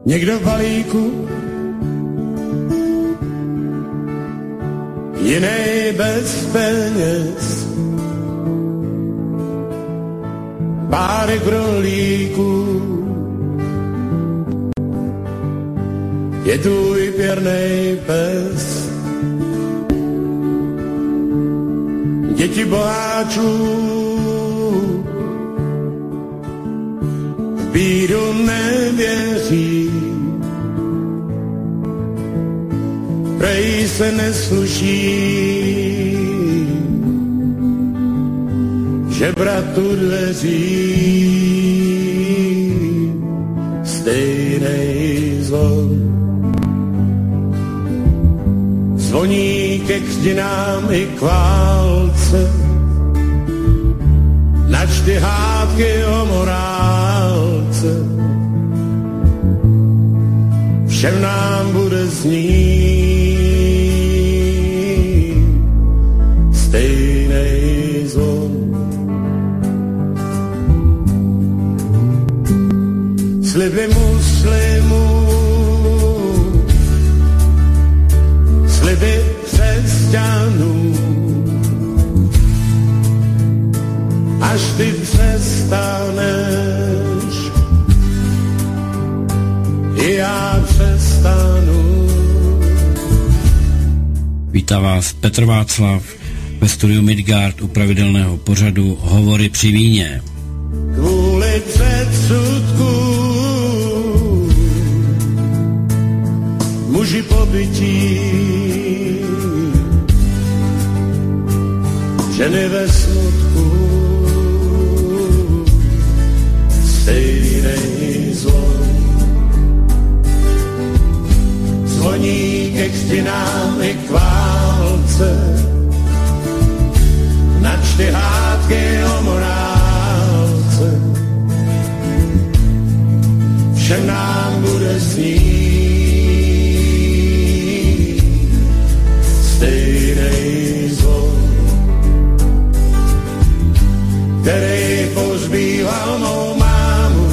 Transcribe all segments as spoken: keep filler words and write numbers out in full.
někdo v balíku, jiný bez peněz, párek rohlíků, je tvůj pěrnej pes. Děti boháčů v bídu nevěří, prej se nesluší žebratu dveří, stejnej zvon zvoní ke křtinám i k válce, načty hádky o morálce, všem nám bude znít stejnej zvon. Sliby muslimů, sliby křesťanů, až ty přestaneš, i já přestanu. Vítá vás Petr Václav ve studiu Midgard u pravidelného pořadu Hovory při víně. Kvůli předsudku muži pobytí, ženy ve smutku, stejnej zvon zvoní ke křtinám i k válce, načty hádky o morálce, všem nám bude znít stejnej zvon, který pozbýval mou mámu.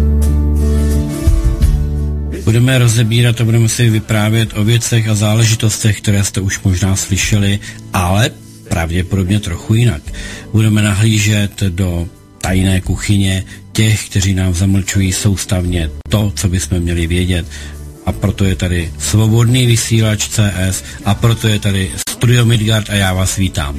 Budeme rozebírat a budeme si vyprávět o věcech a záležitostech, které jste už možná slyšeli, ale pravděpodobně trochu jinak. Budeme nahlížet do tajné kuchyně těch, kteří nám zamlčují soustavně to, co bychom měli vědět. A proto je tady Svobodný vysílač C S a proto je tady Studio Midgard a já vás vítám.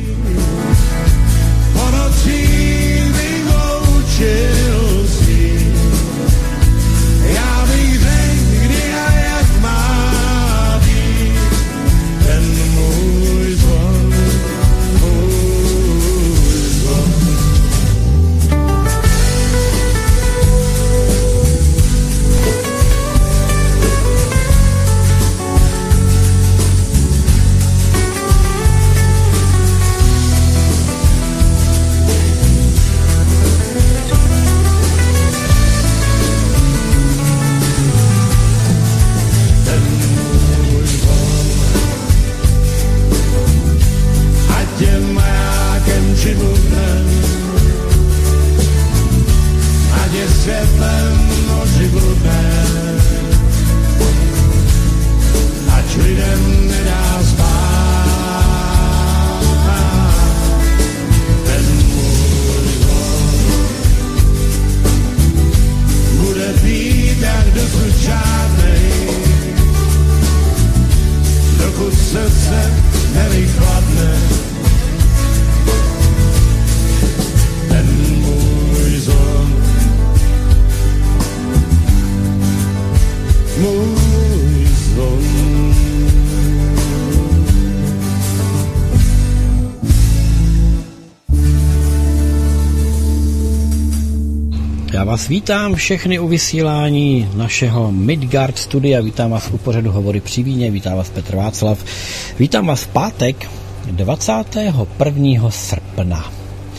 Já vás vítám všechny u vysílání našeho Midgard studia, vítám vás u pořadu Hovory při víně, vítám vás Petr Václav, vítám vás v pátek dvacátého prvního srpna.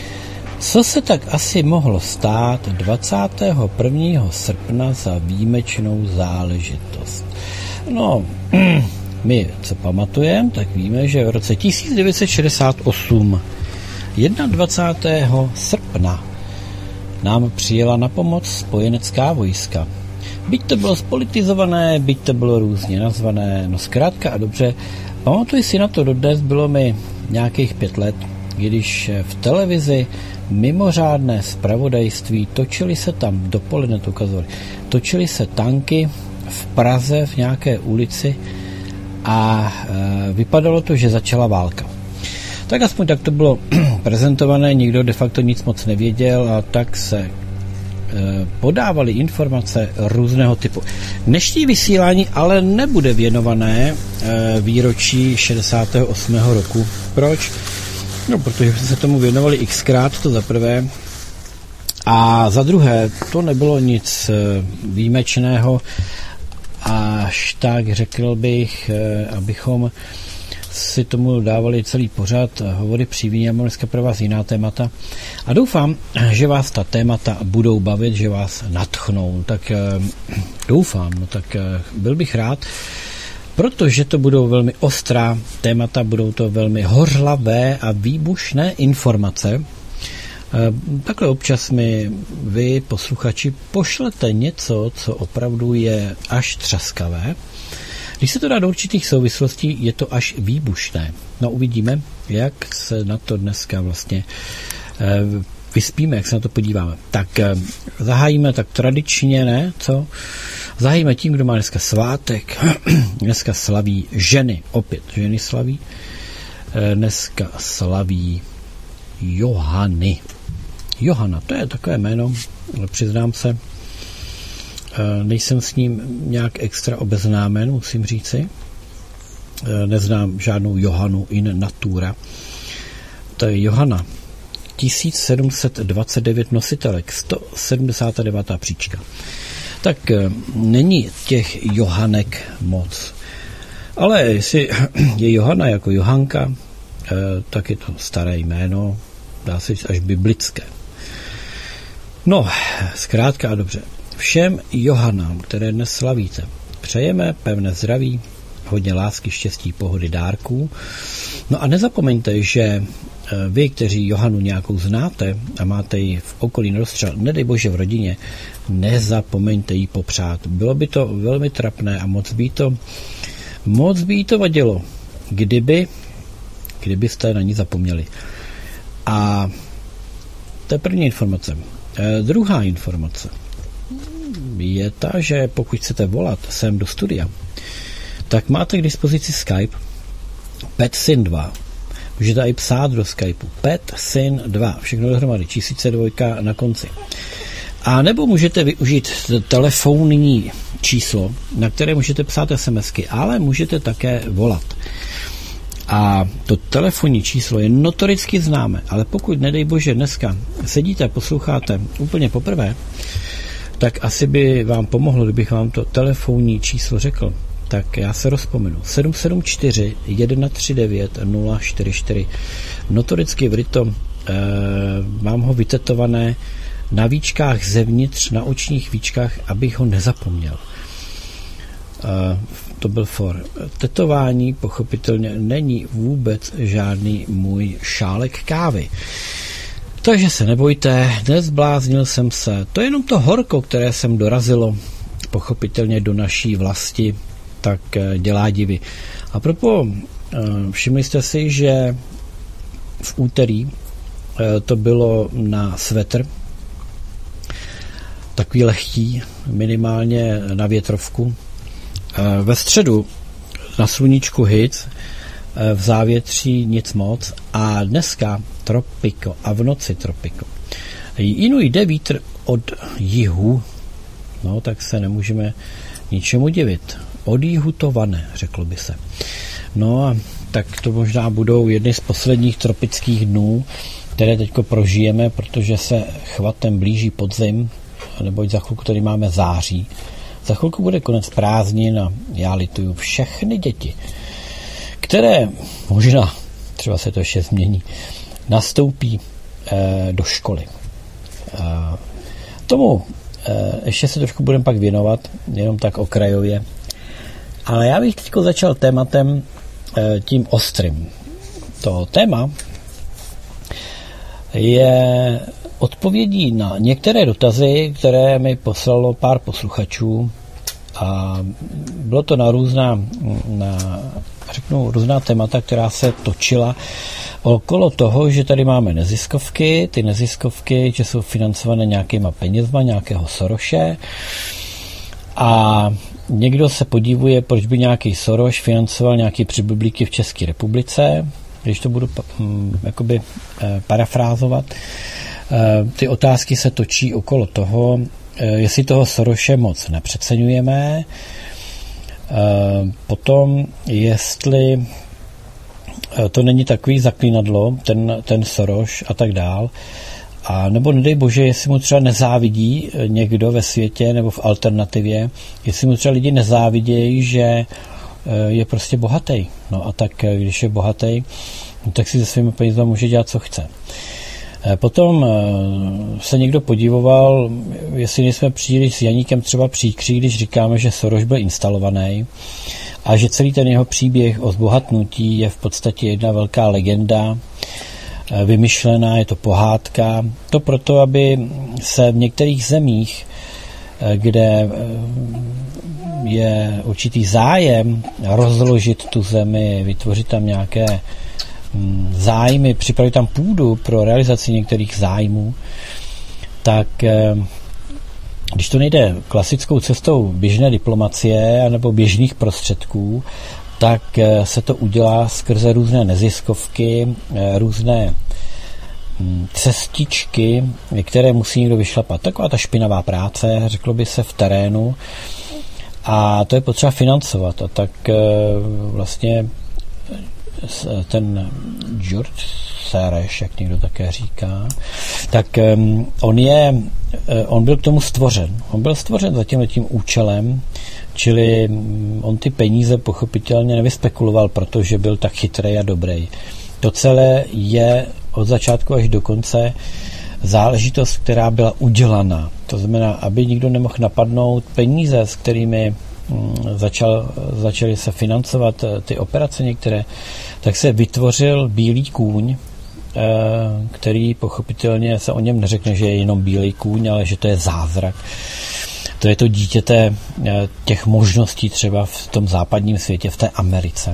Co se tak asi mohlo stát dvacátého prvního srpna za výjimečnou záležitost? No, my, co pamatujeme, tak víme, že v roce tisíc devět set šedesát osm, dvacátého prvního srpna, nám přijela na pomoc spojenecká vojska. Byť to bylo spolitizované, byť to bylo různě nazvané, no zkrátka a dobře, pamatuji si na to dodnes, bylo mi nějakých pět let, když v televizi mimořádné zpravodajství, točily se tam, dopoledne to ukazovali, točily se tanky v Praze v nějaké ulici a e, vypadalo to, že začala válka. Tak aspoň tak to bylo prezentované, nikdo de facto nic moc nevěděl a tak se e, podávaly informace různého typu. Dnešní vysílání ale nebude věnované e, výročí šedesátého osmého roku. Proč? No, protože jsme se tomu věnovali xkrát, to za prvé. A za druhé, to nebylo nic výjimečného, až tak řekl bych, abychom si tomu dávali celý pořad hovory při víně. Já mám dneska pro vás jiná témata. A doufám, že vás ta témata budou bavit, že vás nadchnou. Tak doufám, no tak byl bych rád, protože to budou velmi ostrá témata, budou to velmi hořlavé a výbušné informace. Takhle občas mi vy, posluchači, pošlete něco, co opravdu je až třaskavé. Když se to dá do určitých souvislostí, je to až výbušné. No uvidíme, jak se na to dneska vlastně vyspíme, jak se na to podíváme. Tak zahájíme tak tradičně, ne? Co? Zahájíme tím, kdo má dneska svátek. Dneska slaví ženy. Opět ženy slaví. Dneska slaví Johany. Johana, to je takové jméno, ale přiznám se, nejsem s ním nějak extra obeznámen, musím říci. Neznám žádnou Johanu in natura. To je Johana. tisíc sedm set dvacet devět nositelek, sto sedmdesát devět příčka. Tak není těch Johanek moc. Ale jestli je Johana jako Johanka, tak je to staré jméno, dá se říct až biblické. No, zkrátka a dobře. Všem Johanám, které dnes slavíte, přejeme pevné zdraví, hodně lásky, štěstí, pohody, dárků. No a nezapomeňte, že vy, kteří Johanu nějakou znáte a máte ji v okolí rozstřel, nedej bože v rodině, nezapomeňte jí popřát. Bylo by to velmi trapné a moc by to, moc by to vadilo, kdyby, kdybyste na ní zapomněli. A to je první informace. E, druhá informace je ta, že pokud chcete volat sem do studia, tak máte k dispozici Skype PetSyn dva. Můžete i psát do Skypeu PetSyn dva, všechno dohromady, číslice dvojka na konci. A nebo můžete využít telefonní číslo, na které můžete psát SMSky, ale můžete také volat. A to telefonní číslo je notoricky známé, ale pokud, nedej bože, dneska sedíte a posloucháte úplně poprvé, tak asi by vám pomohlo, kdybych vám to telefonní číslo řekl. Tak já se rozpomenu. sedm sedm čtyři jedna tři devět nula čtyři čtyři. Notoricky vryto, e, mám ho vytetované na víčkách zevnitř, na očních víčkách, abych ho nezapomněl. E, to byl for. Tetování pochopitelně není vůbec žádný můj šálek kávy. Takže se nebojte, nezbláznil jsem se. To je jenom to horko, které jsem dorazilo pochopitelně do naší vlasti, tak dělá divy. A propo, všimli jste si, že v úterý to bylo na svetr, takový lehký, minimálně na větrovku. Ve středu na sluníčku hit, v závětří nic moc a dneska tropiko a v noci tropiko. Jinu jde vítr od jihu, no tak se nemůžeme ničemu divit. Od jihu to vane, řeklo by se. No a tak to možná budou jedny z posledních tropických dnů, které teďko prožijeme, protože se chvatem blíží podzim, neboť za chvilku tady máme září. Za chvilku bude konec prázdnin a já lituju všechny děti, které možná, třeba se to ještě změní, nastoupí e, do školy. E, tomu e, ještě se trošku budeme pak věnovat, jenom tak okrajově. Ale já bych teď začal tématem e, tím ostrým. To téma je odpovědí na některé dotazy, které mi poslalo pár posluchačů, a bylo to na různá, na, řeknu, různá témata, která se točila okolo toho, že tady máme neziskovky, ty neziskovky, že jsou financované nějakýma penězma, nějakého Soroše, a někdo se podívuje, proč by nějaký Soros financoval nějaké přiblblíky v České republice, když to budu hm, jakoby eh, parafrázovat. Eh, ty otázky se točí okolo toho, eh, jestli toho Soroše moc nepřeceňujeme, eh, potom jestli eh, to není takový zaklínadlo, ten, ten Soros a tak dál, a nebo nedej bože, jestli mu třeba nezávidí někdo ve světě nebo v alternativě, jestli mu třeba lidi nezávidějí, že je prostě bohatý. No a tak, když je bohatý, tak si se svými penězmi může dělat, co chce. Potom se někdo podívoval, jestli nejsme příliš s Janíkem třeba příkří, když říkáme, že Soros byl instalovaný a že celý ten jeho příběh o zbohatnutí je v podstatě jedna velká legenda, vymyšlená, je to pohádka. To proto, aby se v některých zemích, kde je určitý zájem rozložit tu zemi, vytvořit tam nějaké zájmy, připravit tam půdu pro realizaci některých zájmů, tak když to nejde klasickou cestou běžné diplomacie nebo běžných prostředků, tak se to udělá skrze různé neziskovky, různé cestičky, které musí někdo vyšlapat. Taková ta špinavá práce, řeklo by se, v terénu, a to je potřeba financovat. A tak vlastně ten George Soros, jak někdo také říká, tak on je, on byl k tomu stvořen. On byl stvořen za tímhletím účelem, čili on ty peníze pochopitelně nevyspekuloval, protože byl tak chytrý a dobrý. To celé je od začátku až do konce záležitost, která byla udělaná. To znamená, aby nikdo nemohl napadnout peníze, s kterými začal, začaly se financovat ty operace některé, tak se vytvořil bílý kůň, který pochopitelně se o něm neřekne, že je jenom bílý kůň, ale že to je zázrak. To je to dítě té, těch možností třeba v tom západním světě, v té Americe.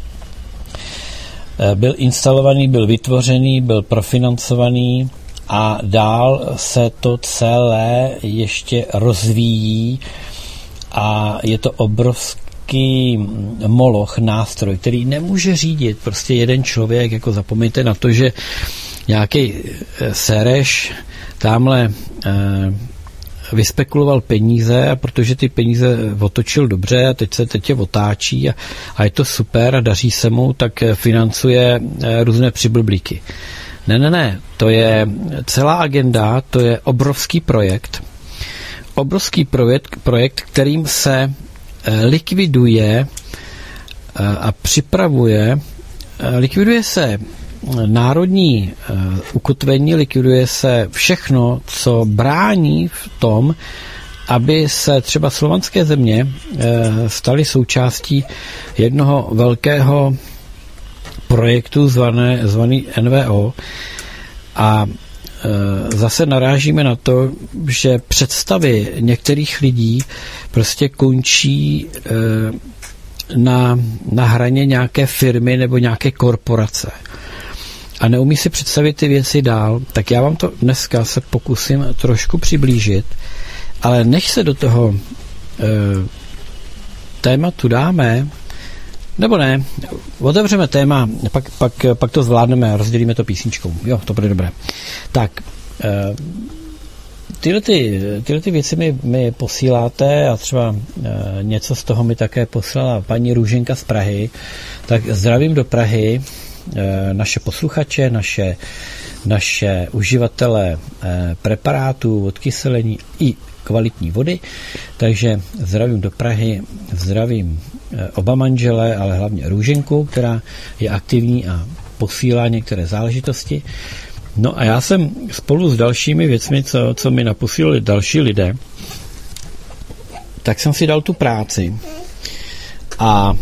Byl instalovaný, byl vytvořený, byl profinancovaný a dál se to celé ještě rozvíjí a je to obrovský moloch, nástroj, který nemůže řídit prostě jeden člověk. Jako zapomeňte na to, že nějaký Sereš tamhle vyspekuloval peníze, a protože ty peníze otočil dobře a teď se teď je otáčí a, a je to super a daří se mu, tak financuje různé přiblblíky. Ne, ne, ne, to je celá agenda, to je obrovský projekt. Obrovský projekt, projekt, kterým se likviduje a připravuje, likviduje se národní ukotvení, likviduje se všechno, co brání v tom, aby se třeba slovanské země staly součástí jednoho velkého projektu zvané, zvaný N V O. A zase narážíme na to, že představy některých lidí prostě končí na, na hraně nějaké firmy nebo nějaké korporace a neumí si představit ty věci dál, tak já vám to dneska se pokusím trošku přiblížit, ale než se do toho e, tématu dáme, nebo ne, otevřeme téma, pak, pak, pak to zvládneme a rozdělíme to písničkou. Jo, to bude dobré. Tak, e, tyhle, ty, tyhle ty věci mi, mi posíláte a třeba e, něco z toho mi také poslala paní Růženka z Prahy, tak zdravím do Prahy naše posluchače, naše, naše uživatele preparátů od kyselení i kvalitní vody. Takže zdravím do Prahy, zdravím oba manžele, ale hlavně Růženku, která je aktivní a posílá některé záležitosti. No a já jsem spolu s dalšími věcmi, co, co mi naposílali další lidé, tak jsem si dal tu práci a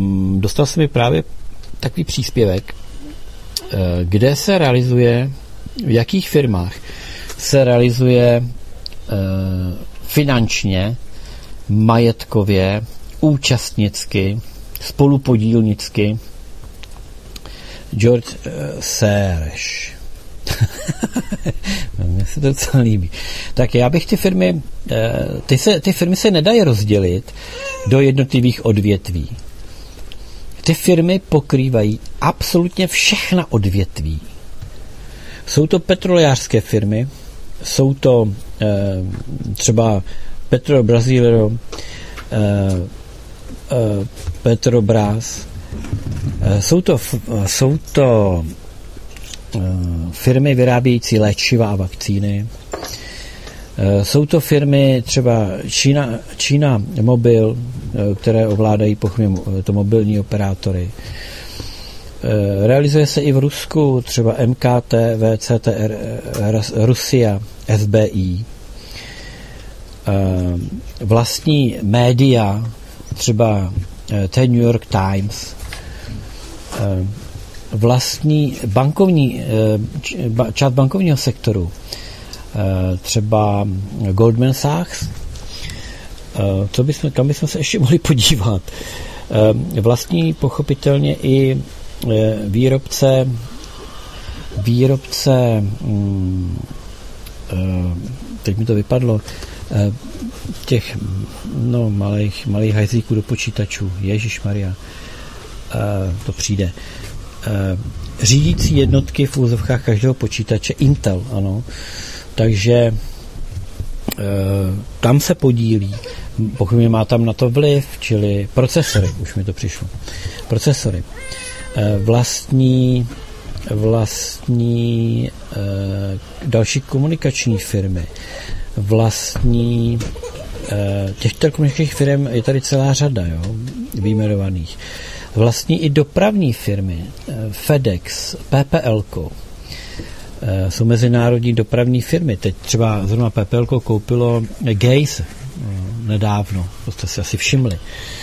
dostal jsem mi právě takový příspěvek, kde se realizuje v jakých firmách se realizuje finančně, majetkově, účastnicky, spolupodílnicky George Soros. Mně se to docela líbí. Tak já bych ty firmy, ty, se, ty firmy se nedají rozdělit do jednotlivých odvětví. Ty firmy pokrývají absolutně všechna odvětví. Jsou to petrolejářské firmy, jsou to eh, třeba Petro Brasileiro, eh, eh, Petrobras, eh, jsou to, jsou to eh, firmy vyrábějící léčiva a vakcíny, eh, jsou to firmy třeba Čína, Čína Mobil, eh, které ovládají pochopně to mobilní operátory. Realizuje se i v Rusku, třeba M K T, V C T R, Rusia, F B I. Vlastní média, třeba The New York Times. Vlastní bankovní, část bankovního sektoru, třeba Goldman Sachs. Co bychom, kam bychom se ještě mohli podívat? Vlastní pochopitelně i výrobce výrobce teď mi to vypadlo těch no, malých, malých hajzlíků do počítačů. Ježišmarja, to přijde. Řídící jednotky v úzovkách každého počítače Intel, ano. Takže tam se podílí. Pokud má tam na to vliv, čili procesory, už mi to přišlo. Procesory. Vlastní, vlastní e, další komunikační firmy, vlastní e, těch telekomunikačních firm je tady celá řada, jo, vyjmenovaných. Vlastní i dopravní firmy, e, FedEx, P P L ko, e, jsou mezinárodní dopravní firmy. Teď třeba zrovna P P L ko koupilo Gaze e, nedávno, to jste si asi všimli.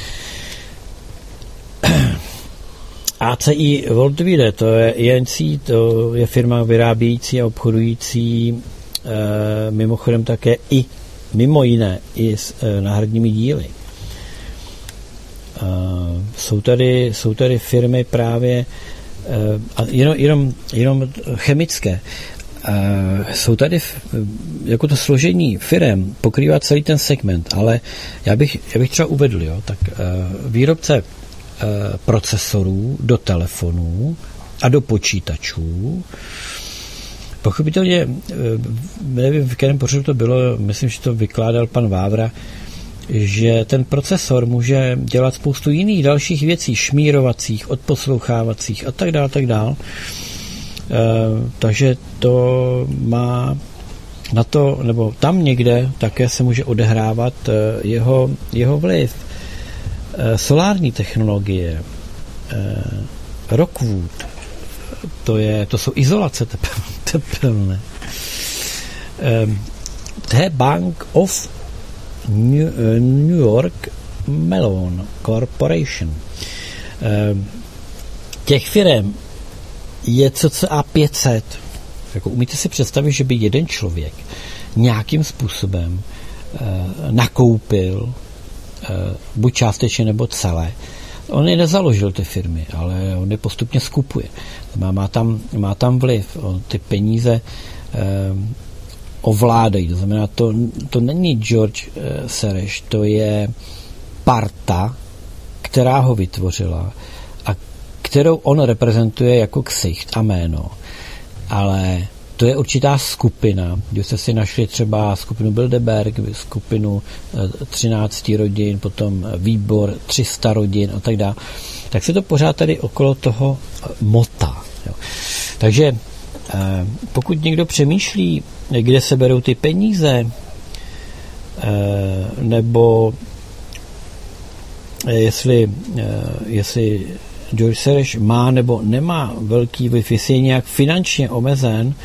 A C I Worldwide, to je I N C, to je firma vyrábějící a obchodující e, mimochodem také i, mimo jiné, i s e, náhradními díly. E, jsou, tady, jsou tady firmy právě e, a jenom, jenom, jenom chemické. E, jsou tady jako to složení firem pokrývá celý ten segment, ale já bych, já bych třeba uvedl, jo, tak e, výrobce procesorů do telefonů a do počítačů. Pochopitelně, nevím, v kterém pořadu to bylo, myslím, že to vykládal pan Vávra, že ten procesor může dělat spoustu jiných dalších věcí, šmírovacích, odposlouchávacích a tak dále, tak dále. Takže to má na to, nebo tam někde také se může odehrávat jeho, jeho vliv. Solární technologie, Rockwood, to, je, to jsou izolace tepelné. The Bank of New, New York Mellon Corporation. Těch firm je cca pět set. Jako umíte si představit, že by jeden člověk nějakým způsobem nakoupil buď částečně nebo celé. On je nezaložil ty firmy, ale on je postupně skupuje. Má, má, tam, má tam vliv. On ty peníze eh, ovládají. To znamená, to, to není George eh, Soros, to je parta, která ho vytvořila a kterou on reprezentuje jako ksicht a jméno. Ale to je určitá skupina. Když jste si našli třeba skupinu Bilderberg, skupinu třináct rodin, potom výbor tři sta rodin a tak dále, tak se to pořád tady okolo toho motá. Jo. Takže pokud někdo přemýšlí, kde se berou ty peníze, nebo jestli, jestli George Soros má nebo nemá velký vliv, jestli je nějak finančně omezen,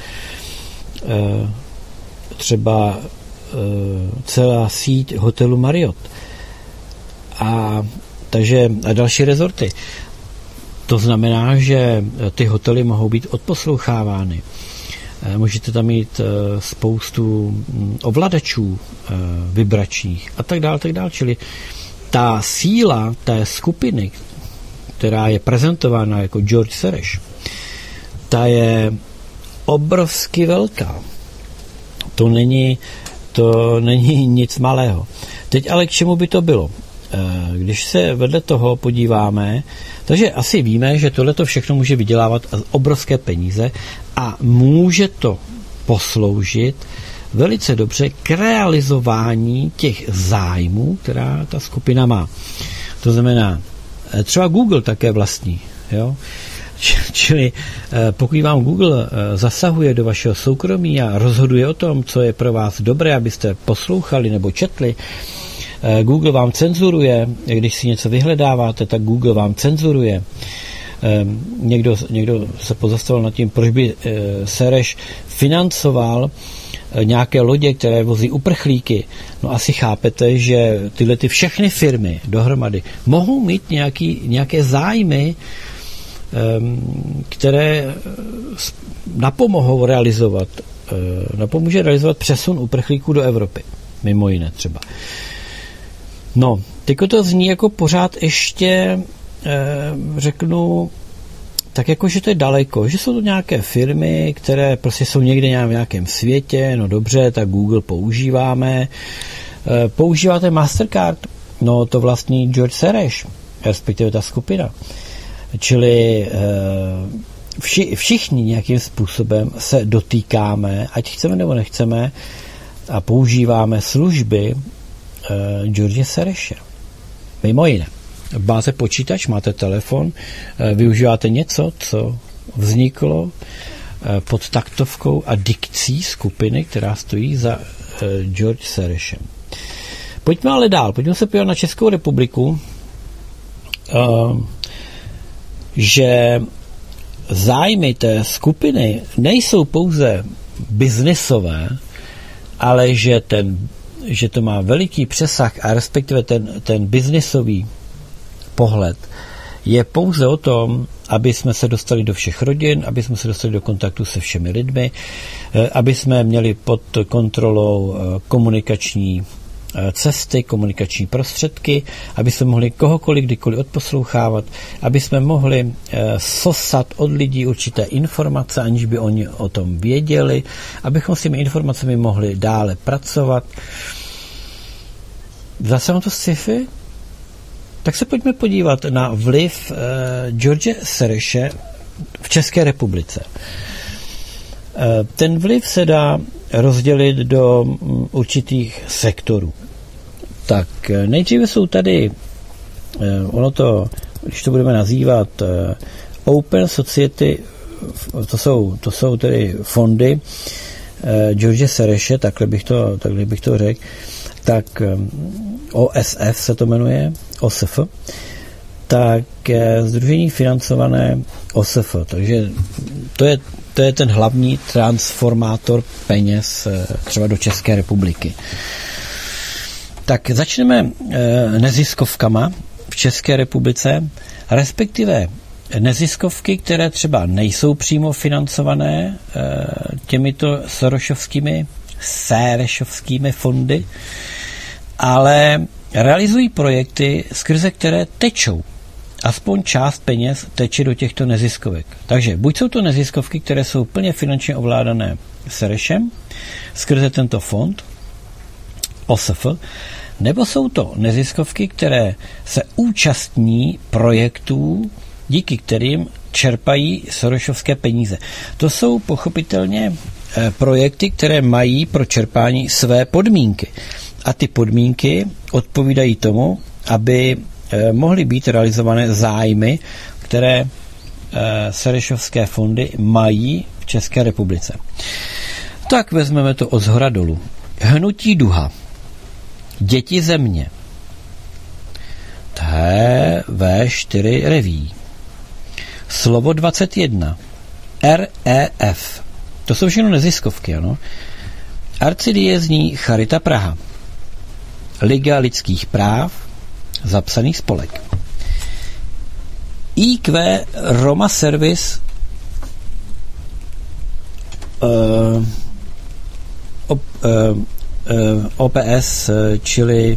třeba celá síť hotelu Marriott a, takže, a další rezorty. To znamená, že ty hotely mohou být odposlouchávány. můžete tam mít spoustu ovladačů vibračních a tak dále, tak dále. Čili ta síla té skupiny, která je prezentována jako George Soros, ta je obrovsky velká. To není, to není nic malého. Teď ale k čemu by to bylo? Když se vedle toho podíváme, takže asi víme, že tohleto všechno může vydělávat obrovské peníze a může to posloužit velice dobře k realizování těch zájmů, která ta skupina má. To znamená, třeba Google také vlastní, jo? Čili pokud vám Google zasahuje do vašeho soukromí a rozhoduje o tom, co je pro vás dobré, abyste poslouchali nebo četli, Google vám cenzuruje, když si něco vyhledáváte, tak Google vám cenzuruje. Někdo, někdo se pozastavil nad tím, proč by Soros financoval nějaké lodě, které vozí uprchlíky. No asi chápete, že tyhle ty všechny firmy dohromady mohou mít nějaký, nějaké zájmy, které napomohou realizovat, napomůže realizovat přesun uprchlíků do Evropy. Mimo jiné třeba. No, teďko to zní jako pořád ještě, řeknu, tak jako, že to je daleko, že jsou to nějaké firmy, které prostě jsou někde v nějakém světě, no dobře, tak Google používáme. Používáte Mastercard? No to vlastní George Soros, respektive ta skupina. Čili vši, všichni nějakým způsobem se dotýkáme, ať chceme nebo nechceme, a používáme služby George Sorose. Mimo jiné. Máte počítač, máte telefon, využíváte něco, co vzniklo pod taktovkou a dikcí skupiny, která stojí za George Sorosem. Pojďme ale dál. Pojďme se podívat na Českou republiku, že zájmy té skupiny nejsou pouze biznisové, ale že, ten, že to má veliký přesah a respektive ten, ten biznisový pohled je pouze o tom, aby jsme se dostali do všech rodin, aby jsme se dostali do kontaktu se všemi lidmi, aby jsme měli pod kontrolou komunikační cesty, komunikační prostředky, aby jsme mohli kohokoliv kdykoliv odposlouchávat, aby jsme mohli sosat od lidí určité informace, aniž by oni o tom věděli, abychom s těmi informacemi mohli dále pracovat. Zase na to sci-fi? Tak se pojďme podívat na vliv uh, George Sorose v České republice. Uh, ten vliv se dá rozdělit do um, určitých sektorů. Tak uh, nejdříve jsou tady, uh, ono to, když to budeme nazývat uh, Open Society, to jsou, to jsou tedy fondy uh, George Sorose, takhle bych to, takhle bych to řekl, tak um, O S F se to jmenuje, O S F, tak sdružení financované O S F. Takže to je, to je ten hlavní transformátor peněz třeba do České republiky. Tak začneme neziskovkama v České republice, respektive neziskovky, které třeba nejsou přímo financované těmito sorosovskými, sérešovskými fondy, ale realizují projekty, skrze které tečou. Aspoň část peněz teče do těchto neziskovek. Takže buď jsou to neziskovky, které jsou plně finančně ovládané Sorosem, skrze tento fond, O S F, nebo jsou to neziskovky, které se účastní projektů, díky kterým čerpají sorosovské peníze. To jsou pochopitelně projekty, které mají pro čerpání své podmínky. A ty podmínky odpovídají tomu, aby eh, mohly být realizované zájmy, které eh, sorosovské fondy mají v České republice. Tak vezmeme to od zhora dolů. Hnutí Duha. Děti země. T V čtyři Reví. Slovo dvacet jedna. R E F. To jsou všechno neziskovky, ano. Arcidiecézní Charita Praha. Liga lidských práv, zapsaný spolek. I Q Roma Service uh, op, uh, uh, O P S, čili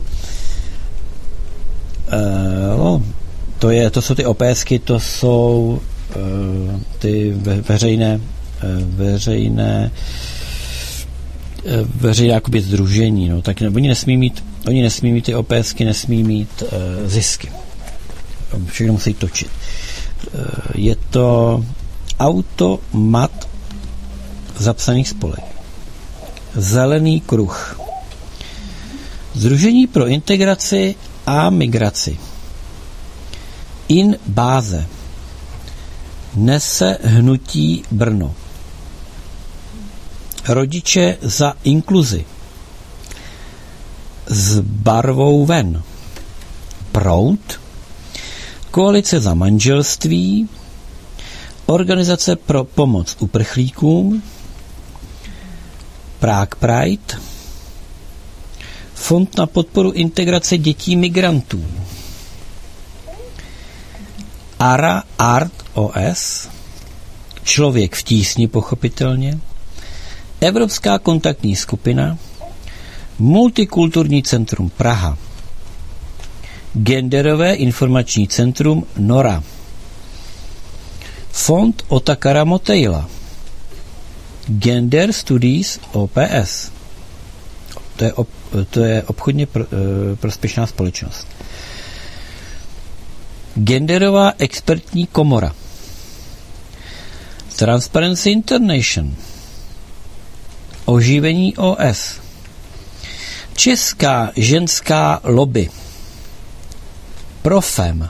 uh, no, to, je, to jsou ty OPSky, to jsou uh, ty ve, veřejné uh, veřejné uh, veřejné jakoby sdružení, no, tak ne, oni nesmí mít oni nesmí mít ty OPSky, nesmí mít uh, zisky. Všechno musí točit. Uh, je to automat zapsaných spolek. Zelený kruh. Sdružení pro integraci a migraci. In báze. Nese hnutí Brno. Rodiče za inkluzi. S barvou ven. Proud. Koalice za manželství. Organizace pro pomoc uprchlíkům. Prague Pride. Fond na podporu integrace dětí migrantů. Ara Art O S. Člověk v tísni, pochopitelně. Evropská kontaktní skupina. Multikulturní centrum Praha. Genderové informační centrum Nora. Fond Otakara Motejla. Gender Studies O P S. To je, ob, to je obchodně pro, e, prospěšná společnost. Genderová expertní komora. Transparency International. Oživení O S. Česká ženská lobby. Profem.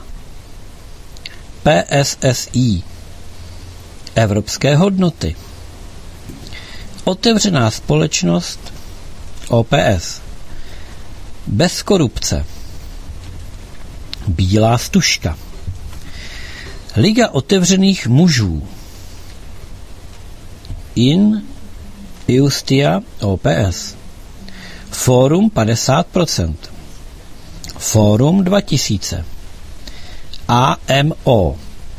P S S I. Evropské hodnoty. Otevřená společnost O P S. Bez korupce. Bílá stužka. Liga otevřených mužů. In Iustia O P S. Fórum padesát procent. Fórum dva tisíce. A M O.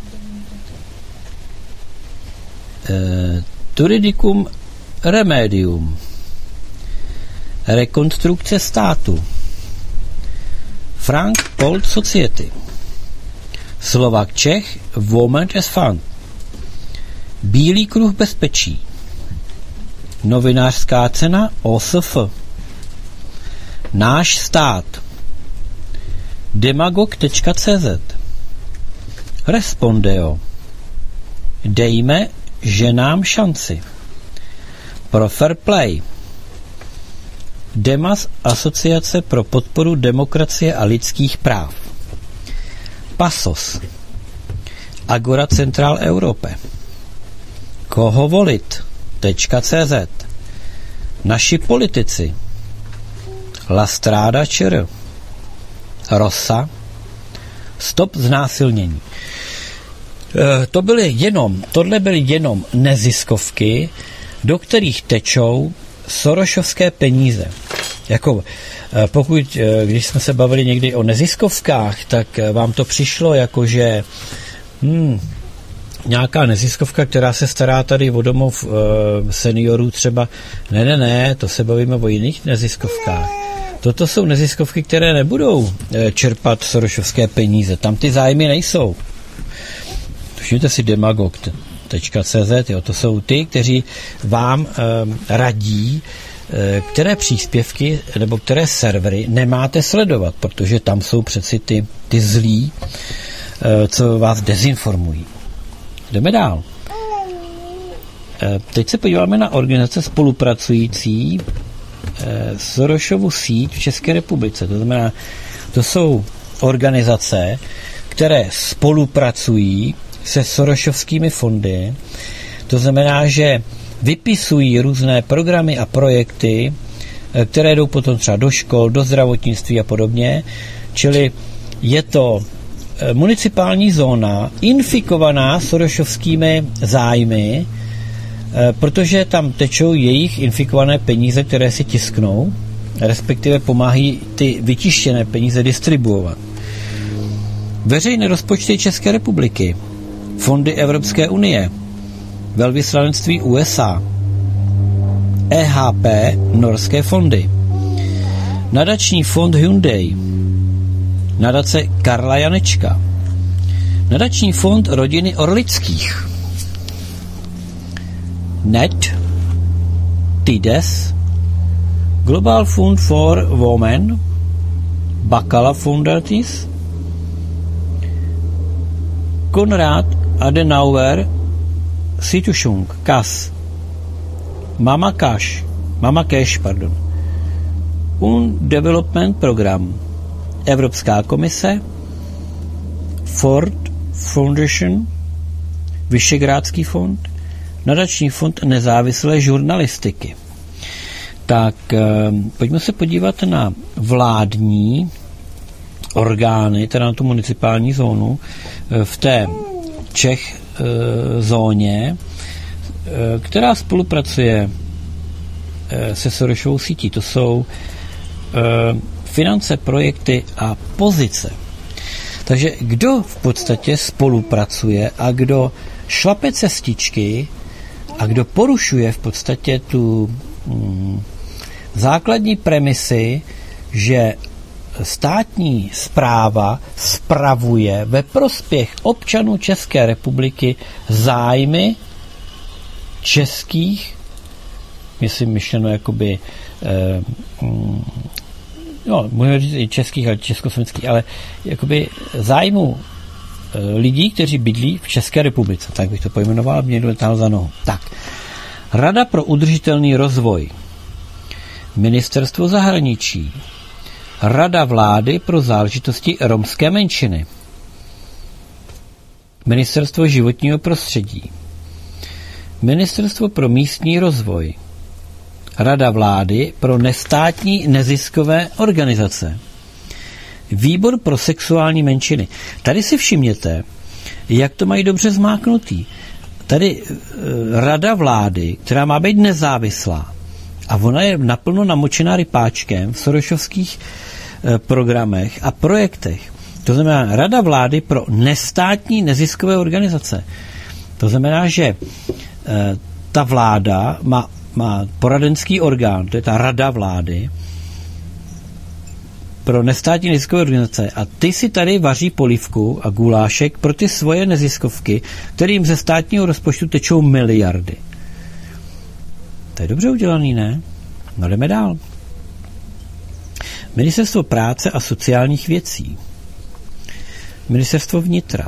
E, Turidicum Remedium. Rekonstrukce státu. Frank Pold Society. Slovak Čech Women as Fund. Bílý kruh bezpečí. Novinářská cena O S F. Náš stát. Demagog tečka cé zet. Respondeo. Dejme ženám šanci. Pro Fair Play. Demas Asociace pro podporu demokracie a lidských práv. Pasos. Agora Central Europe. Koho volit? .cz. Naši politici. La Strada ČR. Rosa. Stop znásilnění. E, to byly jenom, tohle byly jenom neziskovky, do kterých tečou sorošovské peníze. Jako, pokud, když jsme se bavili někdy o neziskovkách, tak vám to přišlo jako, že hmm, nějaká neziskovka, která se stará tady o domov e, seniorů třeba. Ne, ne, ne, to se bavíme o jiných neziskovkách. Toto jsou neziskovky, které nebudou e, čerpat sorošovské peníze. Tam ty zájmy nejsou. Všimněte si demagog tečka cé zet, jo, to jsou ty, kteří vám e, radí, e, které příspěvky nebo které servery nemáte sledovat, protože tam jsou přeci ty, ty zlí, e, co vás dezinformují. Jdeme dál. E, teď se podíváme na organizace spolupracující e, Soroshovu síť v České republice. To znamená, to jsou organizace, které spolupracují se soroshovskými fondy. To znamená, že vypisují různé programy a projekty, které jdou potom třeba do škol, do zdravotnictví a podobně. Čili je to municipální zóna infikovaná soroshovskými zájmy, protože tam tečou jejich infikované peníze, které si tisknou, respektive pomáhají ty vytištěné peníze distribuovat. Veřejné rozpočty České republiky, fondy Evropské unie, velvyslanectví U S A, E H P norské fondy, nadační fond Hyundai, nadace Karla Janečka, nadační fond rodiny Orlických, N E T, Tides, Global Fund for Women, Bakala Fundatis, Konrad Adenauer Stiftung, K A S, Mama Cash, Mama Cash, pardon, Un Development Program, Evropská komise, Ford Foundation, Vyšegrádský fond, nadační fond nezávislé žurnalistiky. Tak pojďme se podívat na vládní orgány, teda na tu municipální zónu v té Čech e, zóně, e, která spolupracuje e, se Sorosovou sítí. To jsou e, finance, projekty a pozice. Takže kdo v podstatě spolupracuje a kdo šlape cestičky a kdo porušuje v podstatě tu mm, základní premisy, že státní správa spravuje ve prospěch občanů České republiky zájmy českých, myslím myšleno jakoby eh, mm, no, můžeme říct i českých, ale československých, ale jakoby zájmu e, lidí, kteří bydlí v České republice. Tak bych to pojmenoval, aby někdo letal za nohu. Tak. Rada pro udržitelný rozvoj, Ministerstvo zahraničí, Rada vlády pro záležitosti romské menšiny, Ministerstvo životního prostředí, Ministerstvo pro místní rozvoj, Rada vlády pro nestátní neziskové organizace, Výbor pro sexuální menšiny. Tady si všimněte, jak to mají dobře zmáknutý. Tady e, Rada vlády, která má být nezávislá, a ona je naplno namočená rypáčkem v sorosovských e, programech a projektech. To znamená Rada vlády pro nestátní neziskové organizace. To znamená, že e, ta vláda má má poradenský orgán, to je ta Rada vlády pro nestátní neziskové organizace a ty si tady vaří polívku a gulášek pro ty svoje neziskovky, kterým ze státního rozpočtu tečou miliardy. To je dobře udělaný, ne? No jdeme dál. Ministerstvo práce a sociálních věcí, Ministerstvo vnitra.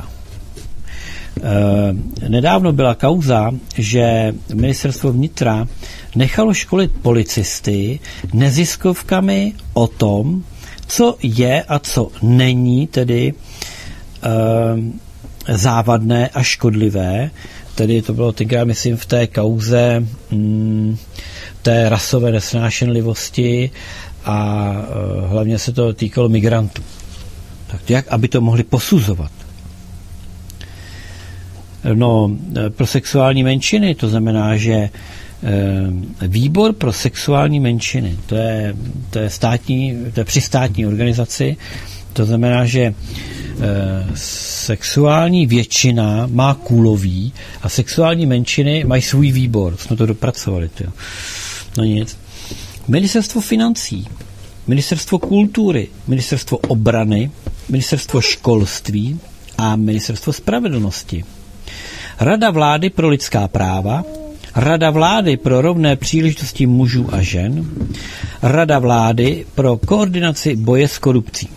E, nedávno byla kauza, že Ministerstvo vnitra nechalo školit policisty neziskovkami o tom, co je a co není tedy e, závadné a škodlivé. Tedy to bylo tenkrát, myslím, v té kauze mm, té rasové nesnášenlivosti a e, hlavně se to týkalo migrantů. Tak jak, aby to mohli posuzovat? No, pro sexuální menšiny, to znamená, že e, výbor pro sexuální menšiny, to je, to je státní, to je při státní organizaci, to znamená, že e, sexuální většina má kůlový a sexuální menšiny mají svůj výbor. Jsme to dopracovali, tyjo. No nic. Ministerstvo financí, Ministerstvo kultury, Ministerstvo obrany, Ministerstvo školství a Ministerstvo spravedlnosti. Rada vlády pro lidská práva, Rada vlády pro rovné příležitosti mužů a žen, Rada vlády pro koordinaci boje s korupcí.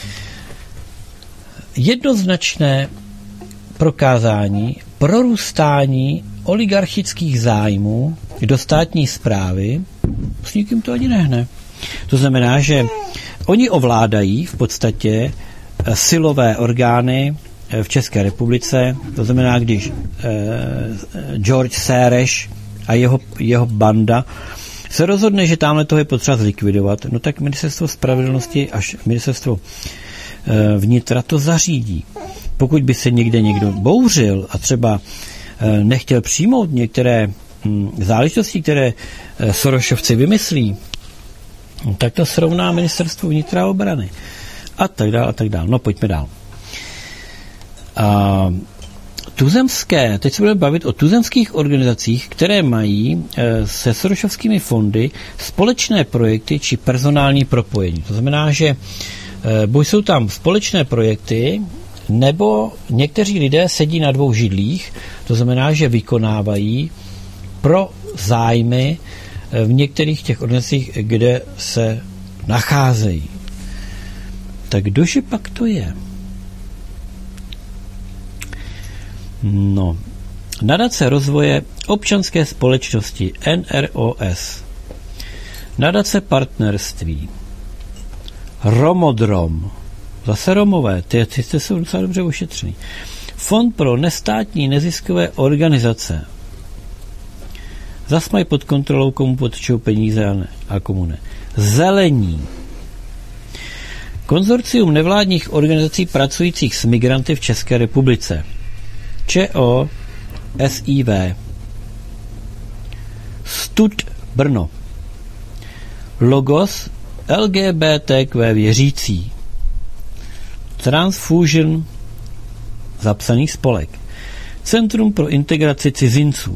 Jednoznačné prokázání prorůstání oligarchických zájmů do státní správy, s nikým to ani nehne. To znamená, že oni ovládají v podstatě silové orgány v České republice, to znamená, když eh, George Soros a jeho, jeho banda se rozhodne, že tamhle toho je potřeba zlikvidovat, no tak Ministerstvo spravedlnosti až Ministerstvo eh, vnitra to zařídí. Pokud by se někde někdo bouřil a třeba eh, nechtěl přijmout některé hm, záležitosti, které eh, Sorosovci vymyslí, no, tak to srovná Ministerstvo vnitra a obrany. A tak dál, a tak dál. No pojďme dál. A tuzemské, teď se budeme bavit o tuzemských organizacích, které mají se sorošovskými fondy společné projekty či personální propojení. To znamená, že buď jsou tam společné projekty, nebo někteří lidé sedí na dvou židlích, to znamená, že vykonávají pro zájmy v některých těch organizacích, kde se nacházejí. Tak kdože pak to je? No, Nadace rozvoje občanské společnosti N R O S, Nadace partnerství, Romodrom, zase Romové, ty, ty, ty jsou docela dobře ošetřený, Fond pro nestátní neziskové organizace, zas mají pod kontrolou, komu potečou peníze a, ne, a komu ne. Zelení, Konzorcium nevládních organizací pracujících s migranty v České republice, ČO S I V, Stud Brno, Logos L G B T Q věřící, Transfusion zapsaný spolek, Centrum pro integraci cizinců,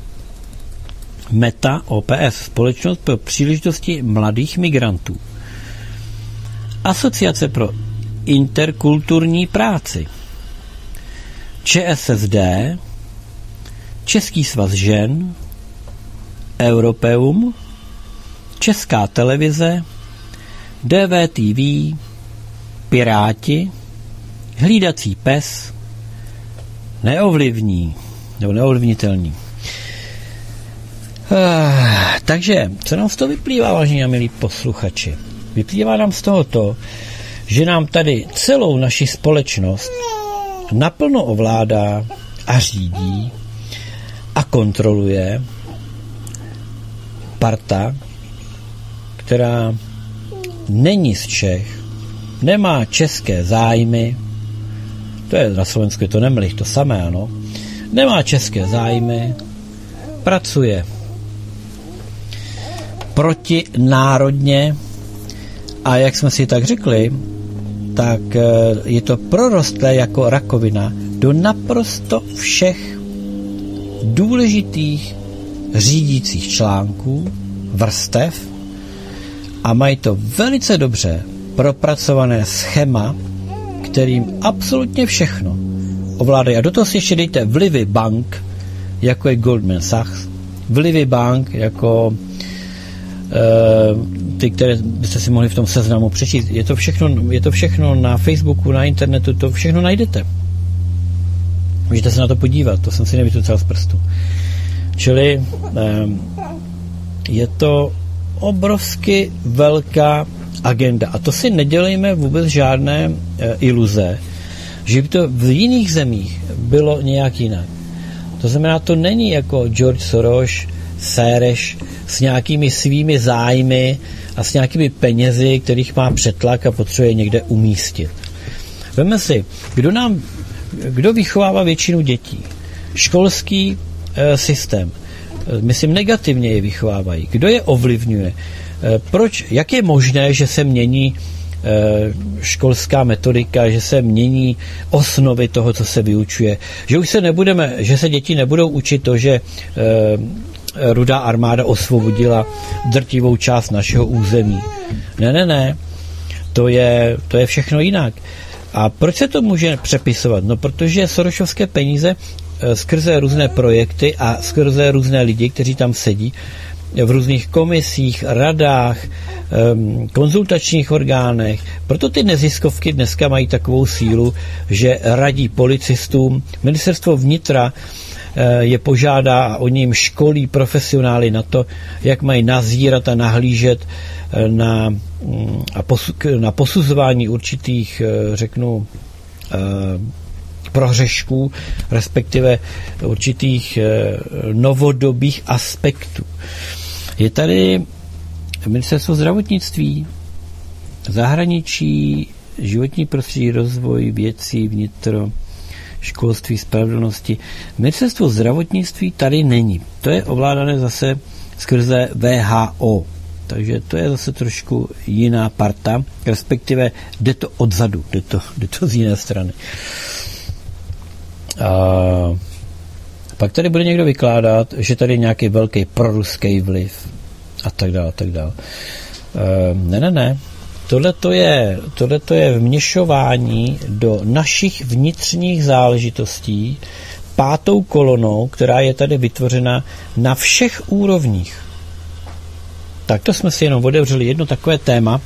Meta O P S, Společnost pro příležitosti mladých migrantů, Asociace pro interkulturní práci, Č S S D, Český svaz žen, Europeum, Česká televize, D V T V, Piráti, Hlídací pes, Neovlivní, nebo neovlivnitelný. Uh, takže, co nám z toho vyplývá, vážení a milí posluchači? Vyplývá nám z toho to, že nám tady celou naši společnost naplno ovládá a řídí a kontroluje parta, která není z Čech, nemá české zájmy, to je na Slovensku, je to Nemlich, to samé, ano, nemá české zájmy, pracuje protinárodně a jak jsme si tak řekli, tak je to prorostlé jako rakovina do naprosto všech důležitých řídících článků, vrstev a mají to velice dobře propracované schéma, kterým absolutně všechno ovládají. A do toho si ještě dejte vlivy bank, jako je Goldman Sachs, vlivy bank, jako ty, které byste si mohli v tom seznamu přečíst. Je to všechno, je to všechno na Facebooku, na internetu, to všechno najdete. Můžete se na to podívat, to jsem si nevytucal z prstu. Čili je to obrovsky velká agenda. A to si nedělejme vůbec žádné iluze, že by to v jiných zemích bylo nějak jinak. To znamená, to není jako George Soros, Séreš s nějakými svými zájmy a s nějakými penězi, kterých má přetlak a potřebuje někde umístit. Vemme si, kdo nám, kdo vychovává většinu dětí? Školský e, systém. E, myslím, negativně je vychovávají. Kdo je ovlivňuje? E, proč, jak je možné, že se mění e, školská metodika, že se mění osnovy toho, co se vyučuje? Že už se nebudeme, že se děti nebudou učit to, že e, Rudá armáda osvobodila drtivou část našeho území. Ne, ne, ne. To je, to je všechno jinak. A proč se to může přepisovat? No, protože sorošovské peníze skrze různé projekty a skrze různé lidi, kteří tam sedí v různých komisích, radách, konzultačních orgánech. Proto ty neziskovky dneska mají takovou sílu, že radí policistům. Ministerstvo vnitra je požádá a oni jim školí profesionály na to, jak mají nazírat a nahlížet na, a posu, na posuzování určitých, řeknu, prohřešků, respektive určitých novodobých aspektů. Je tady Ministerstvo zdravotnictví, zahraničí, životní prostředí, rozvoj, věcí, vnitro, školství, spravedlnosti. Ministerstvo zdravotnictví tady není. To je ovládané zase skrze W H O. Takže to je zase trošku jiná parta, respektive jde to odzadu, jde to, jde to z jiné strany. A pak tady bude někdo vykládat, že tady je nějaký velký proruský vliv a tak dále, a tak dále. E, ne, ne, ne. Tohleto je, tohleto je vměšování do našich vnitřních záležitostí pátou kolonou, která je tady vytvořena na všech úrovních. Tak to jsme si jenom otevřeli jedno takové téma,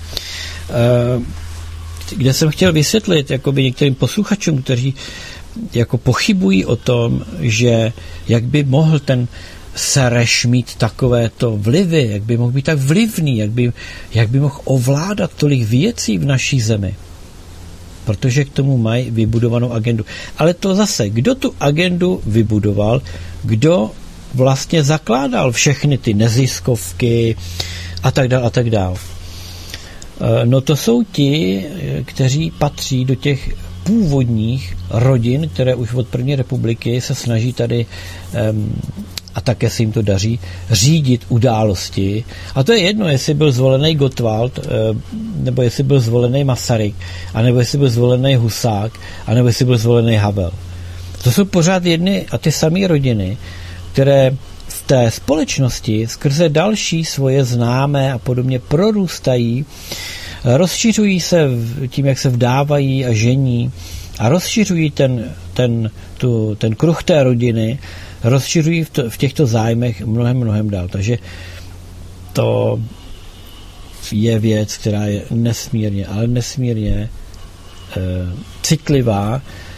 kde jsem chtěl vysvětlit jakoby některým posluchačům, kteří jako pochybují o tom, že jak by mohl ten Sereš mít takovéto vlivy, jak by mohl být tak vlivný, jak by, jak by mohl ovládat tolik věcí v naší zemi. Protože k tomu mají vybudovanou agendu. Ale to zase, kdo tu agendu vybudoval, kdo vlastně zakládal všechny ty neziskovky a tak dále a tak dále. No to jsou ti, kteří patří do těch původních rodin, které už od první republiky se snaží tady um, a také se jim to daří řídit události. A to je jedno, jestli byl zvolený Gottwald, nebo jestli byl zvolený Masaryk, anebo jestli byl zvolený Husák, anebo jestli byl zvolený Havel. To jsou pořád jedny a ty samé rodiny, které v té společnosti skrze další svoje známé a podobně prorůstají, rozšiřují se tím, jak se vdávají a žení a rozšiřují ten, ten, tu, ten kruh té rodiny, rozšiřují v, to, v těchto zájmech mnohem, mnohem dál. Takže to je věc, která je nesmírně, ale nesmírně e, citlivá.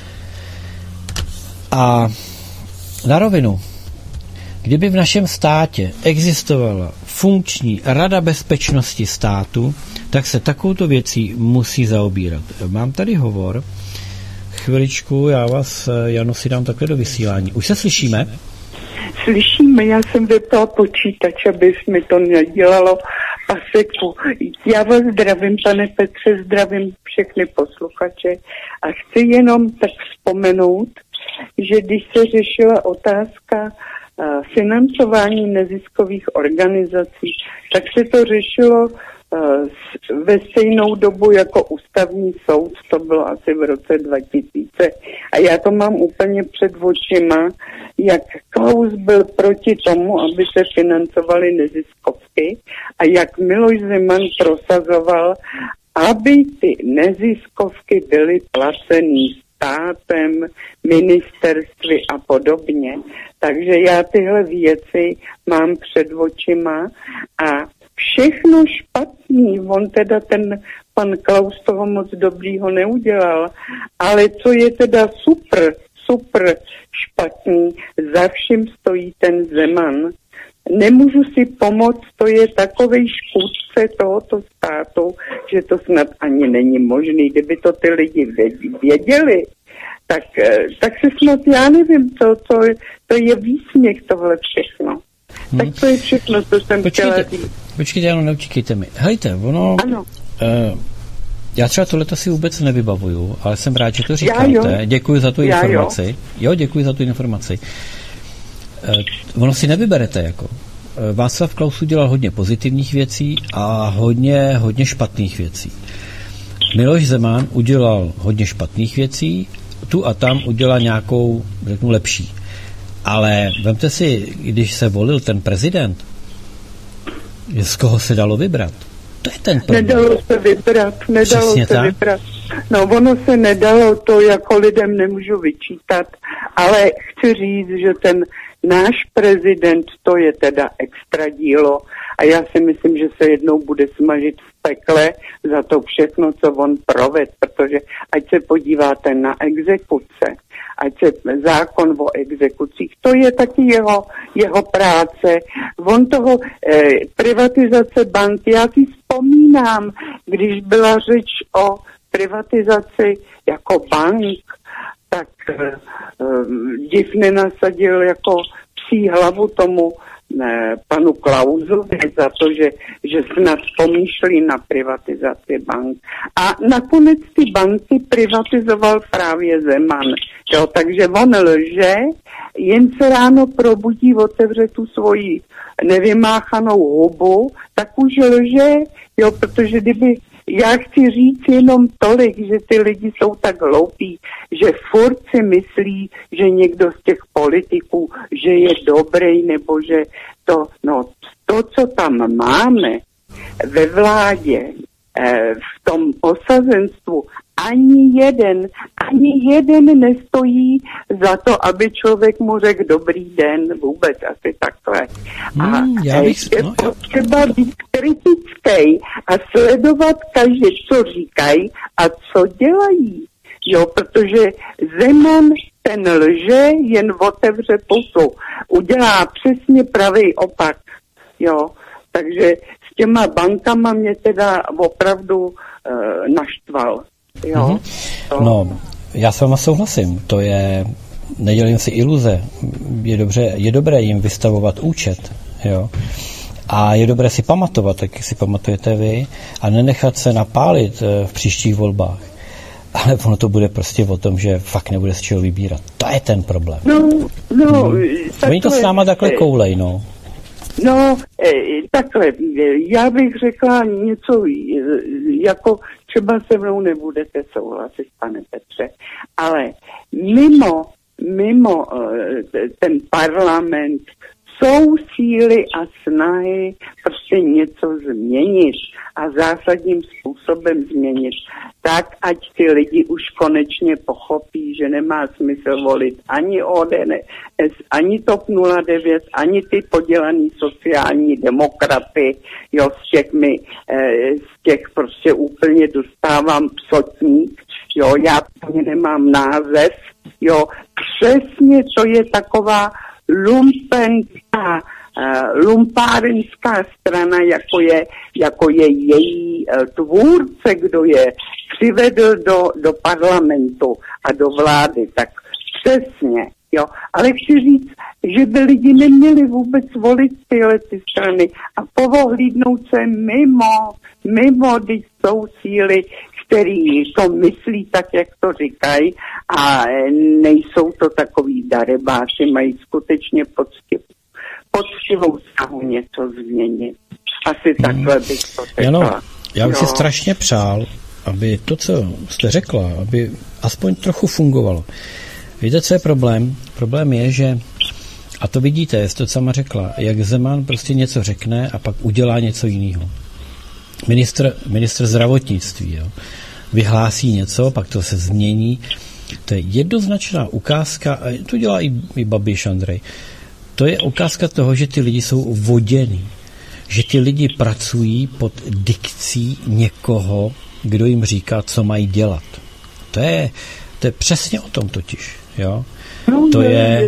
A na rovinu, kdyby v našem státě existovala funkční Rada bezpečnosti státu, tak se takovouto věcí musí zaobírat. Mám tady hovor. Chviličku, já vás, Jano, si dám takhle do vysílání. Už se slyšíme? Slyšíme, já jsem vypala počítač, aby mi to nedělalo paseku. Já vás zdravím, pane Petře, zdravím všechny posluchače a chci jenom tak vzpomenout, že když se řešila otázka financování neziskových organizací, tak se to řešilo ve stejnou dobu jako ústavní soud, to bylo asi v roce dva tisíce. A já to mám úplně před očima, jak Klaus byl proti tomu, aby se financovaly neziskovky a jak Miloš Zeman prosazoval, aby ty neziskovky byly placeny státem, ministerství a podobně. Takže já tyhle věci mám před očima a všechno špatný, on teda ten pan Klaus toho moc dobrýho neudělal, ale co je teda super, super špatný, za vším stojí ten Zeman. Nemůžu si pomoct, to je takovej škůdce tohoto státu, že to snad ani není možný, kdyby to ty lidi věděli, tak, tak se snad, já nevím, to, to, to je výsměch tohle všechno. Hmm. Tak to je všechno, co jsem počkejte, chtěla říct. Počkejte, ano, neutíkejte mi. Hejte, ono... Ano. Uh, já třeba tohleto si vůbec nevybavuju, ale jsem rád, že to říkáte. Děkuji za tu já informaci. Jo. jo, děkuji za tu informaci. Uh, ono si nevyberete, jako. Uh, Václav Klaus udělal hodně pozitivních věcí a hodně, hodně špatných věcí. Miloš Zeman udělal hodně špatných věcí, tu a tam udělal nějakou, řeknu, lepší. Ale vemte si, když se volil ten prezident, z koho se dalo vybrat? To je ten problém. Nedalo se vybrat, nedalo Přesně se tak? vybrat. No, ono se nedalo, to jako lidem nemůžu vyčítat, ale chci říct, že ten náš prezident, to je teda extra dílo a já si myslím, že se jednou bude smažit v pekle za to všechno, co on proved, protože ať se podíváte na exekuce, ať se zákon o exekucích, to je taky jeho, jeho práce. On toho eh, privatizace bank, já si vzpomínám, když byla řeč o privatizaci jako bank, tak eh, div nenasadil jako psí hlavu tomu ne, panu Klausovi za to, že, že snad pomýšlí na privatizaci bank. A nakonec ty banky privatizoval právě Zeman. Jo, takže on lže, jen se ráno probudí, otevře tu svoji nevymáchanou hubu, tak už lže, jo, protože kdyby já chci říct jenom tolik, že ty lidi jsou tak hloupí, že furt si myslí, že někdo z těch politiků, že je dobrý, nebo že to, no, to, co tam máme ve vládě, v tom osazenstvu, ani jeden, ani jeden nestojí za to, aby člověk mu řekl dobrý den, vůbec asi takhle. A hmm, já bych, je no, potřeba být kritický a sledovat každý, co říkají a co dělají. Jo, protože Zeman ten lže, jen otevře pusu. Udělá přesně pravý opak. Jo, takže s těma bankama mě teda opravdu e, naštval. Jo. Mm-hmm. No, já s váma souhlasím. To je, nedělím si iluze. Je, dobře, je dobré jim vystavovat účet. Jo. A je dobré si pamatovat, tak si pamatujete vy, a nenechat se napálit v příštích volbách. Ale ono to bude prostě o tom, že fakt nebude z čeho vybírat. To je ten problém. No, no. Hmm. Oni to s náma takhle koulej, no. No, takhle, já bych řekla něco, jako třeba se mnou nebudete souhlasit, pane Petře, ale mimo, mimo ten parlament jsou síly a snahy prostě něco změnit a zásadním způsobem změnit, tak ať ty lidi už konečně pochopí, že nemá smysl volit ani O D S, ani TOP nula devět, ani ty podělaný sociální demokraty, jo, z těch mi, z těch prostě úplně dostávám psotník, jo, já ani nemám název, jo, přesně to je taková lumpenská, uh, lumpárenská strana, jako je, jako je její uh, tvůrce, kdo je přivedl do, do parlamentu a do vlády, tak přesně, jo. Ale chci říct, že by lidi neměli vůbec volit tyhle ty strany a povohlídnout se mimo, mimo, když jsou síly, který to myslí tak, jak to říkají, a nejsou to takový darebáci, mají skutečně poctiv, poctivou snahu něco změnit. Asi takhle bych to řekla. Ano, já bych si strašně přál, aby to, co jste řekla, aby aspoň trochu fungovalo. Víte, co je problém? Problém je, že, a to vidíte, jste to sama řekla, jak Zeman prostě něco řekne a pak udělá něco jiného. Ministr, ministr zdravotnictví, jo, vyhlásí něco, pak to se změní. To je jednoznačná ukázka, a to dělá i, i Babiš Andrej, to je ukázka toho, že ty lidi jsou voděný, že ty lidi pracují pod dikcí někoho, kdo jim říká, co mají dělat. To je, to je přesně o tom totiž, jo. No, to je...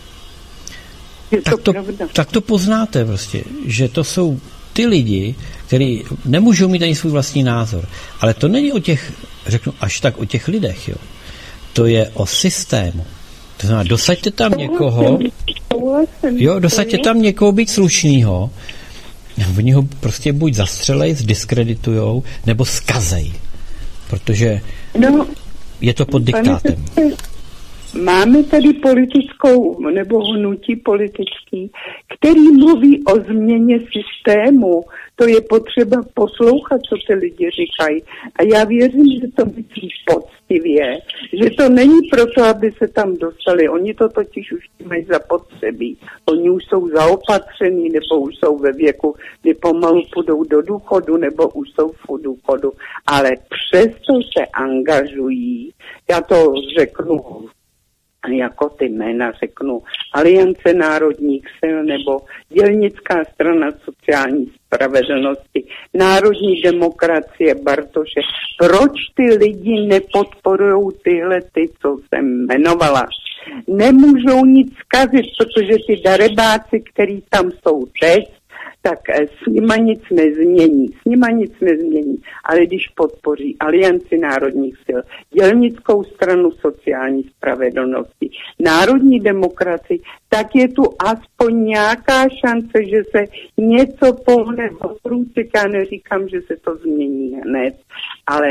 je to tak, to, tak to poznáte prostě, že to jsou ty lidi, kteří nemůžou mít ani svůj vlastní názor. Ale to není o těch, řeknu, až tak o těch lidech, jo. To je o systému. To znamená, dosaďte tam někoho, jo, dosaďte tam někoho být slušnýho, oni ho prostě buď zastřelej, zdiskreditujou, nebo zkazej. Protože no, je to pod diktátem. Máme tady politickou nebo hnutí politický, který mluví o změně systému. To je potřeba poslouchat, co ty lidi říkají. A já věřím, že to myslí poctivě, že to není proto, aby se tam dostali. Oni to totiž už mají zapotřebí. Oni už jsou zaopatření, nebo už jsou ve věku, kdy pomalu půjdou do důchodu, nebo už jsou v důchodu. Ale přesto se angažují. Já to řeknu jako ty jména řeknu, Aliance národních sil nebo Dělnická strana sociální spravedlnosti, Národní demokracie Bartoše. Proč ty lidi nepodporují tyhle ty, co jsem jmenovala? Nemůžou nic zkazit, protože ty darebáci, který tam jsou teď, tak s nima nic nezmění. S nima nic nezmění. Ale když podpoří Alianci národních sil, Dělnickou stranu sociální spravedlnosti, Národní demokracii, tak je tu aspoň nějaká šance, že se něco pohne v průcek. Já neříkám, že se to změní hned, ale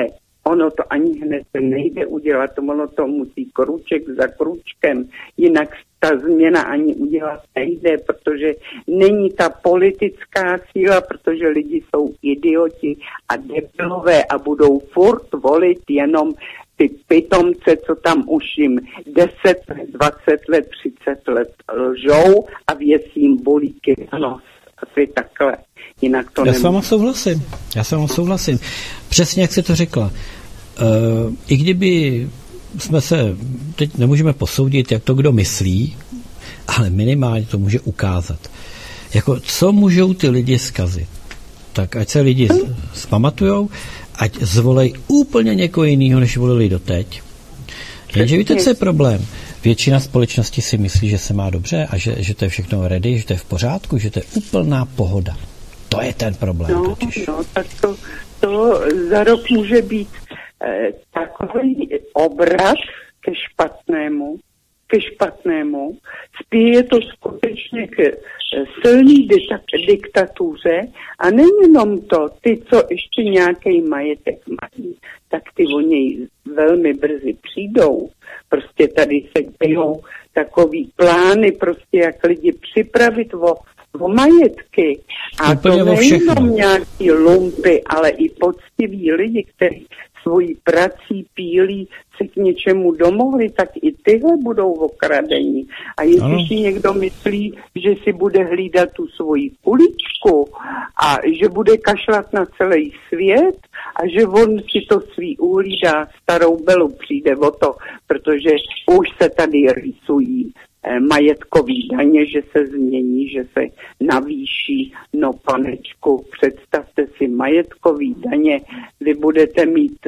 Ono to ani hned nejde udělat, ono to musí kruček za kručkem, jinak ta změna ani udělat nejde, protože není ta politická síla, protože lidi jsou idioti a debilové a budou furt volit jenom ty pitomce, co tam už jim deset let, dvacet let, třicet let lžou a věsí jim bolíky na nos. Asi takhle. Jinak to Já s váma souhlasím. Já s váma souhlasím. Přesně jak jsi to řekla. Uh, I kdyby jsme se, teď nemůžeme posoudit, jak to kdo myslí, ale minimálně to může ukázat. Jako, co můžou ty lidi zkazit? Tak ať se lidi zpamatujou, ať zvolej úplně někoho jiného, než volili doteď. Jenže víte, co je problém? Většina společnosti si myslí, že se má dobře a že, že to je všechno ready, že to je v pořádku, že to je úplná pohoda. To je ten problém no, totiž. No, tak to, to za rok může být eh, takový obrat ke špatnému, ke špatnému. Spěje to skutečně k eh, silný diktatuře a nejenom to, ty, co ještě nějaký majetek mají, tak ty o něj velmi brzy přijdou. Prostě tady se dějou takový plány, prostě jak lidi připravit o, o majetky. A úplně to nejenom nějaký lumpy, ale i poctiví lidi, kteří svojí prací pílí se k něčemu domohli, tak i tyhle budou okradení. A jestli si někdo myslí, že si bude hlídat tu svoji kuličku a že bude kašlat na celý svět a že on si to svý uhlídá, starou belu, přijde o to, protože už se tady rýsují majetkový daně, že se změní, že se navýší. No panečku, představte si majetkový daně, vy budete mít,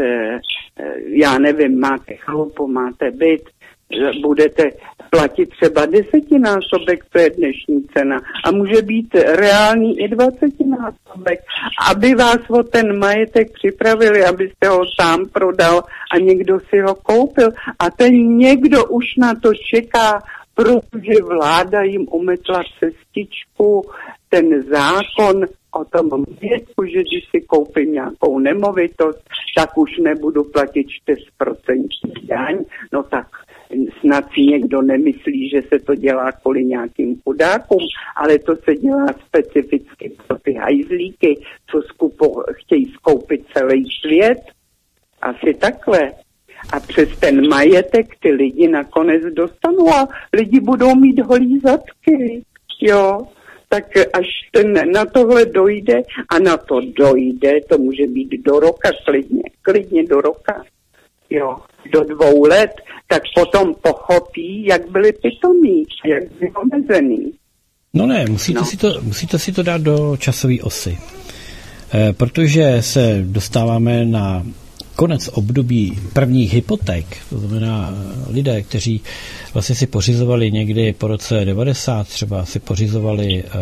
já nevím, máte chalupu, máte byt, budete platit třeba desetinásobek, to je dnešní cena, a může být reálný i dvacetinásobek, aby vás o ten majetek připravili, abyste ho sám prodal a někdo si ho koupil. A ten někdo už na to čeká, protože vláda jim umetla cestičku, ten zákon o tom majetku, že když si koupím nějakou nemovitost, tak už nebudu platit čtyři procenta daň, no tak snad si někdo nemyslí, že se to dělá kvůli nějakým chudákům, ale to se dělá specificky pro ty hajzlíky, co skupo, chtějí skoupit celý svět. Asi takhle. A přes ten majetek ty lidi nakonec dostanou a lidi budou mít holý zadky, jo. Tak až ten na tohle dojde, a na to dojde, to může být do roka klidně, klidně do roka, jo, do dvou let, tak potom pochopí, jak byli pitomí, jak byli omezený. No ne, musíte, no. Si to, musíte si to dát do časové osy, e, protože se dostáváme na konec období prvních hypoték, to znamená lidé, kteří vlastně si pořizovali někdy po roce devadesát, třeba si pořizovali eh,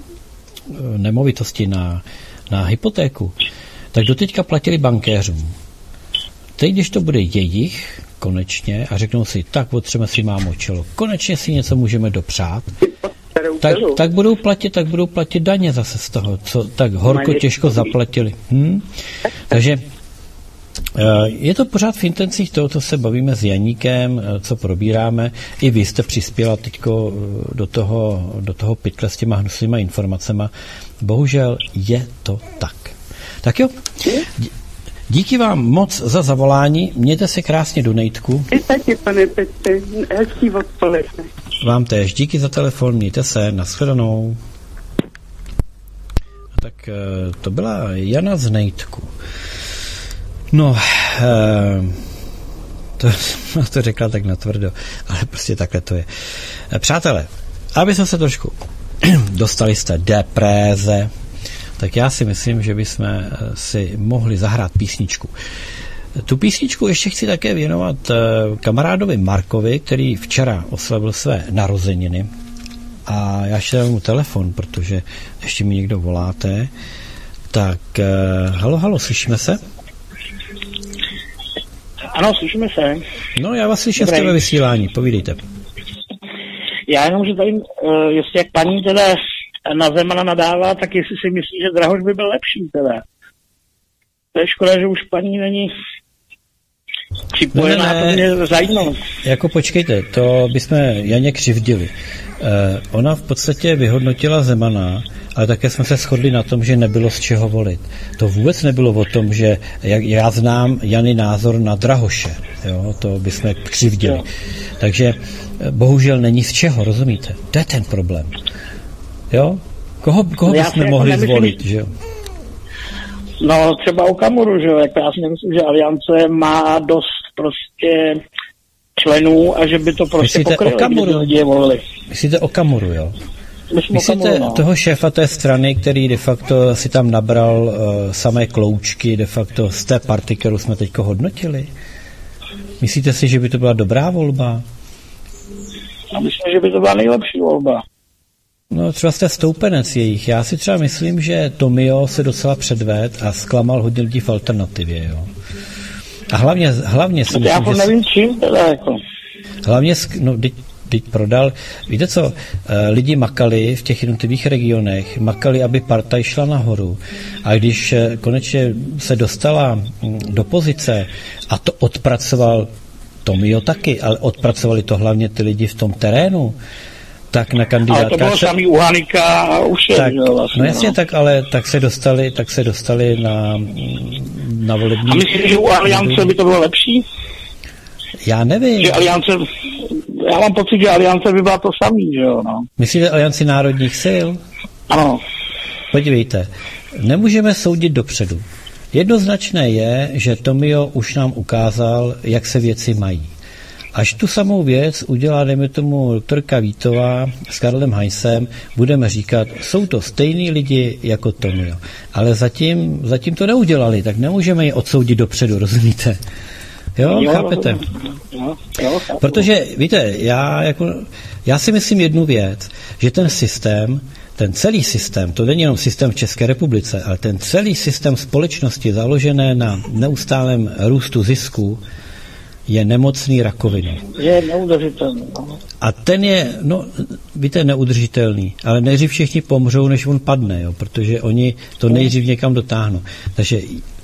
nemovitosti na, na hypotéku, tak doteďka platili bankéřům. Teď, když to bude jejich, konečně, a řeknou si, tak otřeme si mámo čelo, konečně si něco můžeme dopřát, tak, tak budou platit, tak budou platit daně zase z toho, co tak horko těžko zaplatili. Hm? Takže je to pořád v intencích toho, co se bavíme s Janíkem, co probíráme. I vy jste přispěla teďko do toho, do toho pytle s těma hnusnýma informacema. Bohužel je to tak. Tak jo, díky vám moc za zavolání. Mějte se krásně do Nejtku. I taky, pane Petře, hezký odpoledne. Vám též. Díky za telefon, mějte se, nashledanou. Tak to byla Jana z Nejtku. No, eh, to, to řekla tak natvrdo, ale prostě takhle to je. Přátelé, aby jsme se trošku dostali z té depréze, tak já si myslím, že bychom si mohli zahrát písničku. Tu písničku ještě chci také věnovat kamarádovi Markovi, který včera oslavil své narozeniny. A já ještě dám mu telefon, protože ještě mi někdo voláte. Tak, halo, halo, slyšíme se? Ano, slyšíme se. No, já vás slyším v tebe vysílání, povídejte. Já jenom, že tady, uh, jestli jak paní teda na Zemana nadává, tak jestli si myslí, že Drahoš by byl lepší teda. To je škoda, že už paní není připojená, ne, ne, to mě zajímalo. Jako počkejte, to bychom Janě křivdili. Eh, ona v podstatě vyhodnotila Zemana, ale také jsme se shodli na tom, že nebylo z čeho volit. To vůbec nebylo o tom, že jak já znám Jany názor na Drahoše, jo, to bychom křivdili. Jo. Takže bohužel není z čeho, rozumíte? To je ten problém. Jo? Koho, koho no bychom mohli nemyslím, zvolit, že jo? No třeba Okamuru, že jo, jako já si nemyslím, že Aliance má dost prostě členů a že by to prostě pokrylo, kdyby lidi je volili. Myslíte Okamuru, jo? Myslím Myslíte Okamuru, no. toho šéfa té strany, který de facto si tam nabral uh, samé kloučky de facto z té party, kterou jsme teďko hodnotili? Myslíte si, že by to byla dobrá volba? Já myslím, že by to byla nejlepší volba. No třeba jste stoupenec jejich. Já si třeba myslím, že Tomio se docela předved a zklamal hodně lidí v alternativě, jo. A hlavně, hlavně si no myslím, já že... nevím čím teda, jako. Hlavně, no, teď, teď prodal... Víte co, lidi makali v těch jednotlivých regionech, makali, aby partaj šla nahoru. A když konečně se dostala do pozice a to odpracoval Tomio taky, ale odpracovali to hlavně ty lidi v tom terénu, tak na kandidátkách... Ale to bylo se... samý u Hanika a už je, tak, vlastně, no jasně, no. tak, ale tak se dostali, tak se dostali na, na volební... A myslíte, že u Aliance by to bylo lepší? Já nevím. Že Aliance... Já mám pocit, že Aliance by byla to samý, že jo, no. Myslíte Alianci národních sil? Ano. Podívejte, nemůžeme soudit dopředu. Jednoznačné je, že Tomio už nám ukázal, jak se věci mají. Až tu samou věc udělá, dejme tomu, doktorka Vítová s Karlem Heinzem, budeme říkat, jsou to stejní lidi jako Tomio. Ale zatím, zatím to neudělali, tak nemůžeme je odsoudit dopředu, rozumíte? Jo, jo chápete? Jo, jo, Protože, víte, já, jako, já si myslím jednu věc, že ten systém, ten celý systém, to není jenom systém v České republice, ale ten celý systém společnosti založené na neustálém růstu zisku, je nemocný rakovinou. Je neudržitelný. A ten je, no, víte, neudržitelný, ale nejdřív všichni pomřou, než on padne, jo, protože oni to nejdřív někam dotáhnou. Takže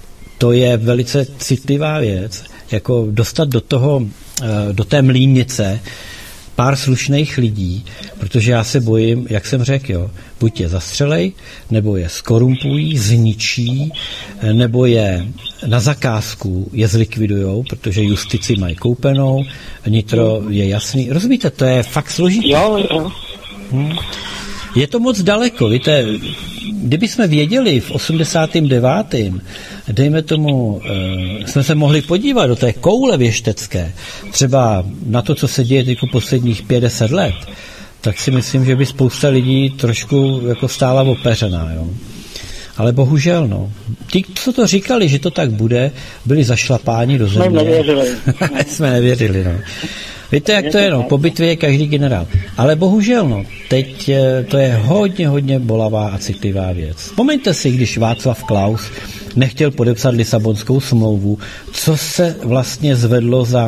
to je velice citlivá věc, jako dostat do toho, do té mlýnice pár slušných lidí, protože já se bojím, jak jsem řekl, jo, buď je zastřelej, nebo je skorumpují, zničí, nebo je na zakázku je zlikvidujou, protože justici mají koupenou, nitro je jasný. Rozumíte, to je fakt složitý. Jo, jo. Hmm. Je to moc daleko, víte, kdyby jsme věděli v osmdesátém devátém dejme tomu, e, jsme se mohli podívat do té koule věštecké, třeba na to, co se děje jako posledních pět deset let, tak si myslím, že by spousta lidí trošku jako stála opeřená, jo. Ale bohužel, no. Ti, co to říkali, že to tak bude, byli zašlapáni do země. Jsme nevěřili. jsme nevěřili, no. Víte, jak to je, no, po bitvě je každý generál. Ale bohužel, no, teď to je hodně, hodně bolavá a citlivá věc. Vzpomeňte si, když Václav Klaus nechtěl podepsat Lisabonskou smlouvu, co se vlastně zvedlo za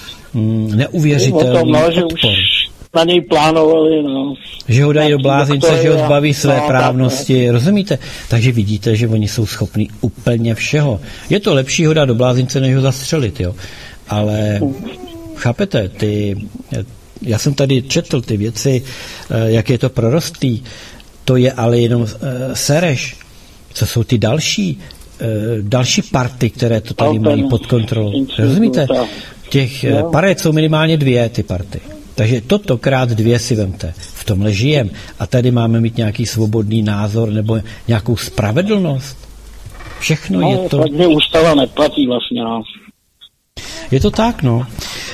mm, neuvěřitelný no, odpor. Na něj plánovali, no. Že ho dají do blázince, že ho zbaví své právnosti, rozumíte? Takže vidíte, že oni jsou schopní úplně všeho. Je to lepší ho dát do blázince, než ho zastřelit, jo. Ale chápete, ty, já jsem tady četl ty věci, jak je to prorostlý, to je ale jenom uh, Sereš. Co jsou ty další, uh, další party, které to tady mají pod kontrolou? Rozumíte? Těch uh, paret jsou minimálně dvě, ty party. Takže toto krát dvě si vemte. V tomhle žijem. A tady máme mít nějaký svobodný názor nebo nějakou spravedlnost. Všechno no, je to... No, ústava neplatí vlastně, no. Je to tak, no.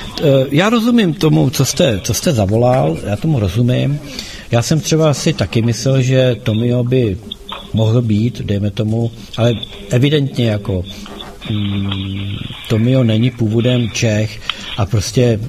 Já rozumím tomu, co jste, co jste zavolal, já tomu rozumím. Já jsem třeba si taky myslel, že Tomio by mohl být, dejme tomu, ale evidentně jako mm, Tomio není původem Čech a prostě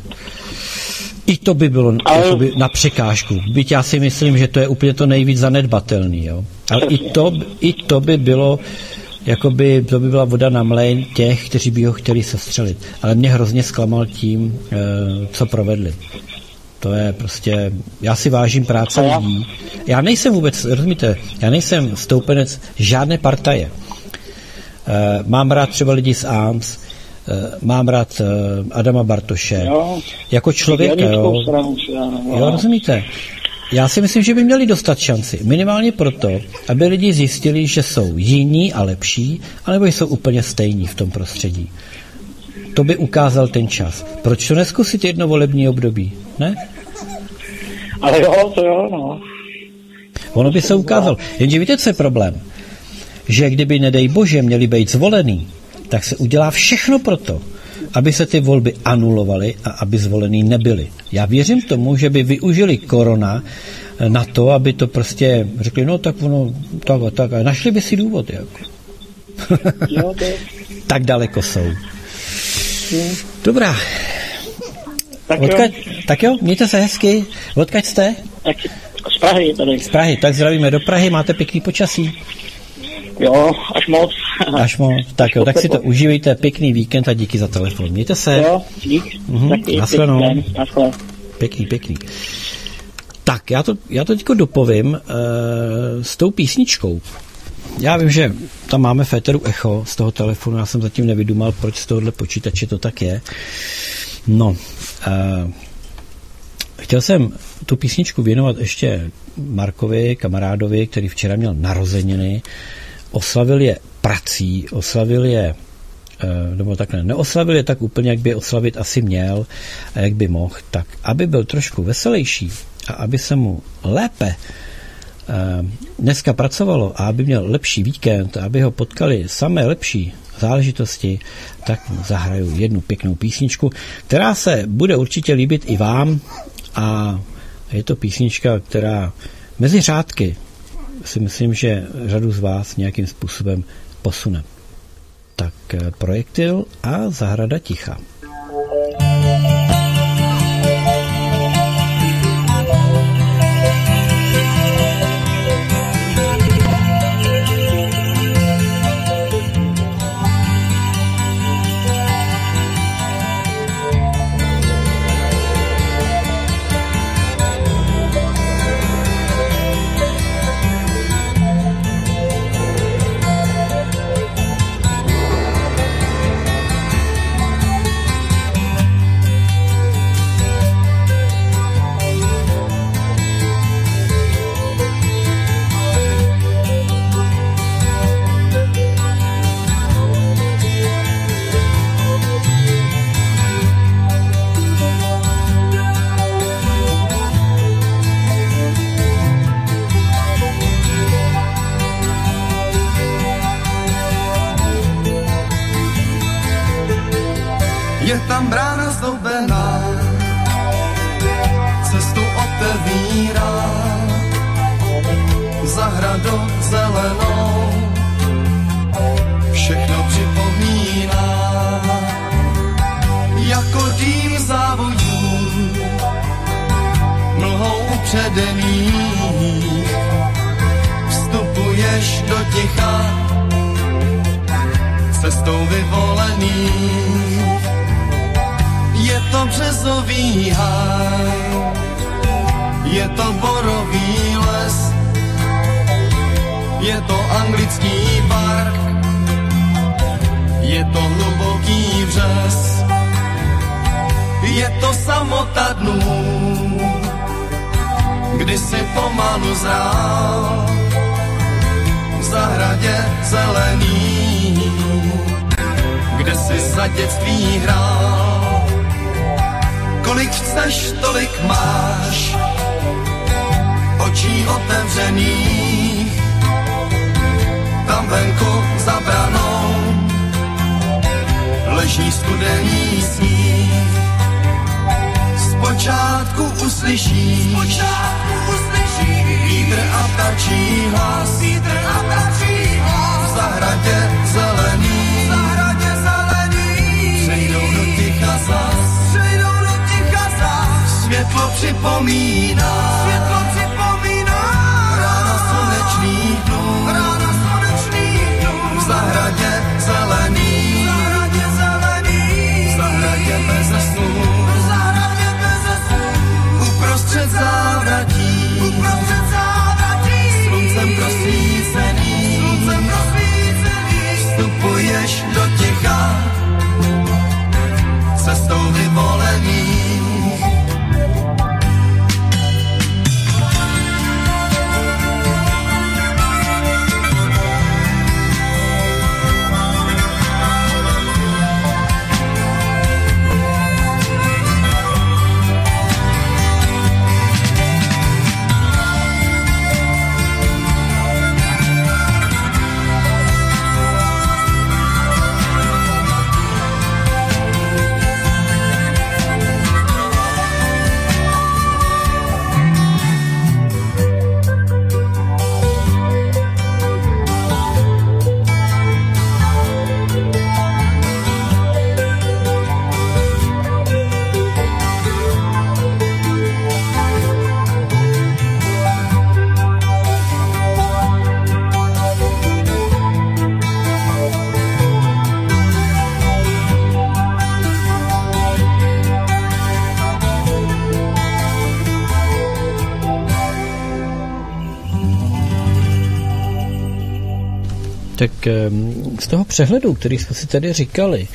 i to by bylo ale... na překážku. Byť já si myslím, že to je úplně to nejvíc zanedbatelný, jo. Ale i to, i to by bylo jakoby, to by byla voda na mlejn těch, kteří by ho chtěli sestřelit. Ale mě hrozně zklamal tím, co provedli. To je prostě, já si vážím práce lidí. Já nejsem vůbec, rozumíte, já nejsem stoupenec žádné partaje. Mám rád třeba lidi z á em es, mám rád Adama Bartoše. Jo. Jako člověka, jo. Jo, rozumíte? Já si myslím, že by měli dostat šanci. Minimálně proto, aby lidi zjistili, že jsou jiní a lepší, anebo jsou úplně stejní v tom prostředí. To by ukázal ten čas. Proč to neskusit jedno volební období, ne? Ale jo, to jo, no. Ono by se ukázalo. Jenže víte, co je problém? Že kdyby, nedej bože, měli být zvolený, tak se udělá všechno proto, aby se ty volby anulovaly a aby zvolený nebyli. Já věřím tomu, že by využili korona na to, aby to prostě řekli, no tak ono, tak a tak a našli by si důvod, jako. Jo, to je... Tak daleko jsou. Hmm. Dobrá. Tak Odkaď, jo. tak jo, mějte se hezky. Odkaď jste? Tak z Prahy tady. Z Prahy, tak zdravíme do Prahy, máte pěkný počasí. Jo, až moc. Až moc, tak jo, tak si to užívejte, pěkný víkend a díky za telefon. Mějte se. Jo, dík. Mhm, nashledanou. Nashledanou. Pěkný, pěkný. Tak, já to, já to teďko dopovím uh, s tou písničkou. Já vím, že tam máme v éteru echo z toho telefonu, já jsem zatím nevydumal, proč z tohohle počítače to tak je. No, uh, chtěl jsem tu písničku věnovat ještě Markovi, kamarádovi, který včera měl narozeniny, oslavil je prací, oslavil je, nebo takhle, neoslavil je tak úplně, jak by oslavit asi měl a jak by mohl, tak aby byl trošku veselější a aby se mu lépe dneska pracovalo a aby měl lepší víkend a aby ho potkali samé lepší záležitosti, tak mu zahraju jednu pěknou písničku, která se bude určitě líbit i vám a je to písnička, která mezi řádky si myslím, že řadu z vás nějakým způsobem posune. Tak Projektil a Zahrada ticha. Je tam brána zdobená, cestu otevírá, zahradu zelenou, všechno připomíná, jako dým závojů, mlhou upředených, vstupuješ do ticha, cestou vyvolených. Je to březový háj, je to borový les, je to anglický park, je to hluboký břez, je to samota dnů, kdy si pomalu zrál v zahradě zelený, kde si za dětství hrál. Kolik chceš, tolik máš, očí otevřených, tam venku za branou leží studený sníh. Zpočátku uslyšíš, Zpočátku uslyšíš vítr a ptačí hlas, vítr a ptačí hlas, v zahradě zelený, v zahradě zelený, přejdou do ticha zas, světlo připomíná, světlo připomíná, rána slunečných dnů, rána slunečných dnů, v zahradě zelený, v zahradě zelený, v zahradě beze snů, v zahradě beze snů, uprostřed závratí, uprostřed závratí, sluncem prosvícený, sluncem prosvícený, vstupuješ do ticha, cestou vyvolených. Tak z toho přehledu, který jsme si tady říkali,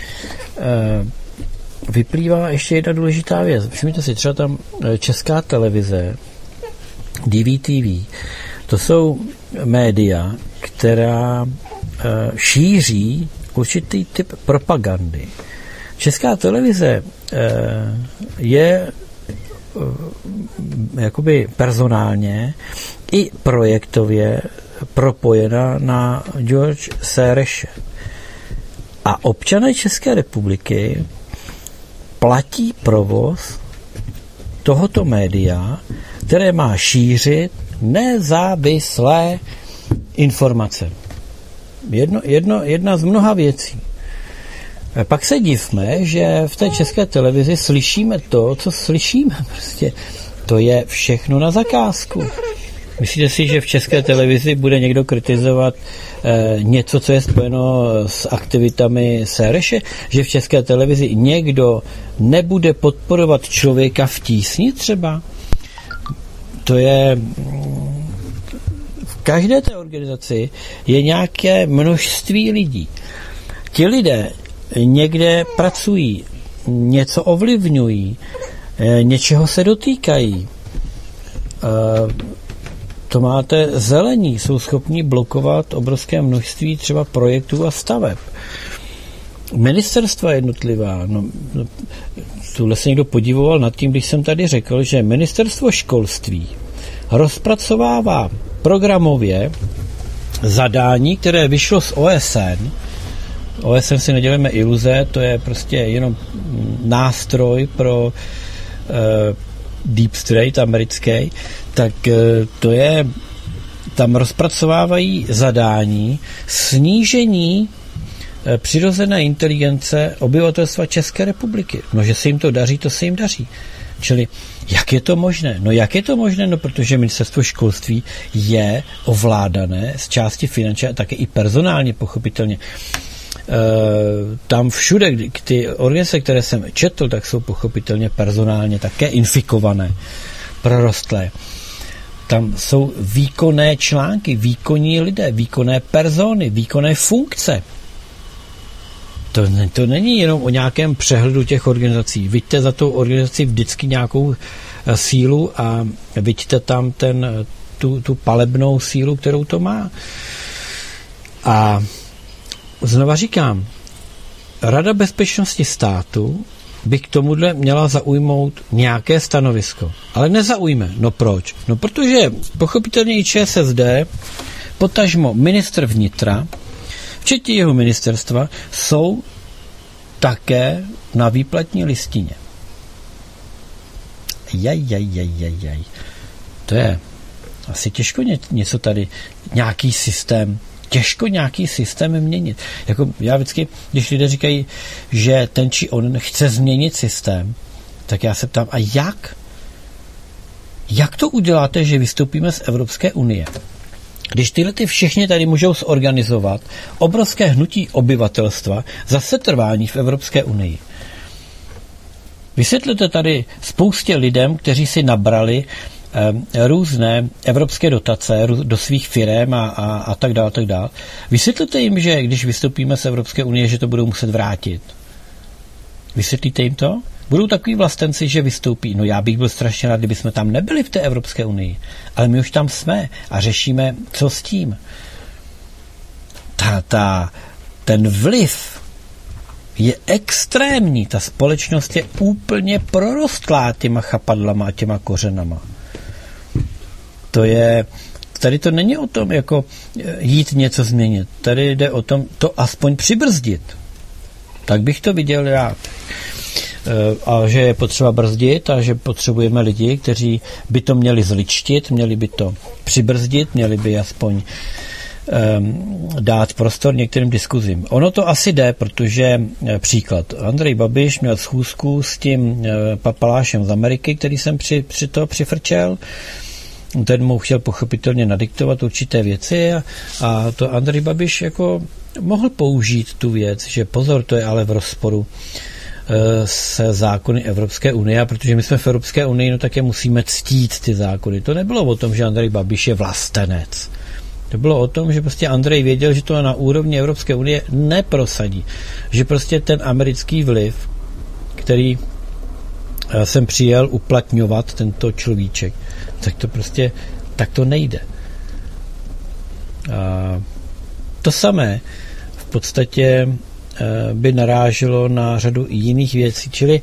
vyplývá ještě jedna důležitá věc. Všimněte si, třeba tam Česká televize, D V T V, to jsou média, která šíří určitý typ propagandy. Česká televize je jakoby personálně i projektově propojena na George Soreše. A občané České republiky platí provoz tohoto média, které má šířit nezávislé informace. Jedno, jedno, jedna z mnoha věcí. Pak se divme, že v té České televizi slyšíme to, co slyšíme. Prostě to je všechno na zakázku. Myslíte si, že v České televizi bude někdo kritizovat eh, něco, co je spojeno s aktivitami Soreše? Že v České televizi někdo nebude podporovat člověka v tísni třeba? To je... V každé té organizaci je nějaké množství lidí. Ti lidé někde pracují, něco ovlivňují, eh, něčeho se dotýkají. Eh, To máte zelení, jsou schopni blokovat obrovské množství třeba projektů a staveb. Ministerstva jednotlivá, no, no, tuhle se někdo podivoval nad tím, když jsem tady řekl, že ministerstvo školství rozpracovává programově zadání, které vyšlo z O S N. O S N si neděláme iluze, to je prostě jenom nástroj pro eh, Deep State americký, tak to je, tam rozpracovávají zadání snížení přirozené inteligence obyvatelstva České republiky. No, že se jim to daří, to se jim daří. Čili, jak je to možné? No, jak je to možné? No, protože ministerstvo školství je ovládané z části finančně a také i personálně, pochopitelně. Uh, tam všude, ty organizace, které jsem četl, tak jsou pochopitelně personálně také infikované, prorostlé. Tam jsou výkonné články, výkonní lidé, výkonné persony, výkonné funkce. To, to není jenom o nějakém přehledu těch organizací. Vidíte za tou organizaci vždycky nějakou sílu a vidíte tam ten, tu, tu palebnou sílu, kterou to má. A znova říkám, Rada bezpečnosti státu by k tomuhle měla zaujmout nějaké stanovisko. Ale nezaujme. No proč? No protože pochopitelně i Č S S D, potažmo ministr vnitra, včetně jeho ministerstva, jsou také na výplatní listině. Jaj, jaj, jaj, jaj, jaj. To je asi těžko ně, něco tady, nějaký systém, těžko nějaký systém měnit. Jako já vždycky, když lidé říkají, že ten či on chce změnit systém, tak já se ptám, a jak? Jak to uděláte, že vystoupíme z Evropské unie? Když tyhle ty všichni tady můžou zorganizovat obrovské hnutí obyvatelstva za setrvání v Evropské unii. Vysvětlete tady spoustě lidem, kteří si nabrali eh, různé evropské dotace do svých firem a, a, a tak dále, tak dále. Vysvětlete jim, že když vystoupíme z Evropské unie, že to budou muset vrátit. Vysvětlíte jim to? Budou takový vlastenci, že vystoupí. No já bych byl strašně rád, kdyby jsme tam nebyli v té Evropské unii. Ale my už tam jsme a řešíme, co s tím. Ta, ta, ten vliv je extrémní. Ta společnost je úplně prorostlá těma chapadlama a těma kořenama. To je... Tady to není o tom, jako jít něco změnit. Tady jde o tom, to aspoň přibrzdit. Tak bych to viděl rád. A že je potřeba brzdit a že potřebujeme lidi, kteří by to měli zličtit, měli by to přibrzdit, měli by aspoň um, dát prostor některým diskuzím. Ono to asi jde, protože příklad. Andrej Babiš měl schůzku s tím uh, papalášem z Ameriky, který jsem při, při to přifrčel. Ten mu chtěl pochopitelně nadiktovat určité věci a, a to Andrej Babiš jako mohl použít tu věc, že pozor, to je ale v rozporu se zákony Evropské unie, a protože my jsme v Evropské unii, no tak je musíme ctít ty zákony. To nebylo o tom, že Andrej Babiš je vlastenec. To bylo o tom, že prostě Andrej věděl, že to na úrovni Evropské unie neprosadí. Že prostě ten americký vliv, který jsem přijel uplatňovat, tento človíček, tak to prostě, tak to nejde. A to samé v podstatě by naráželo na řadu jiných věcí. Čili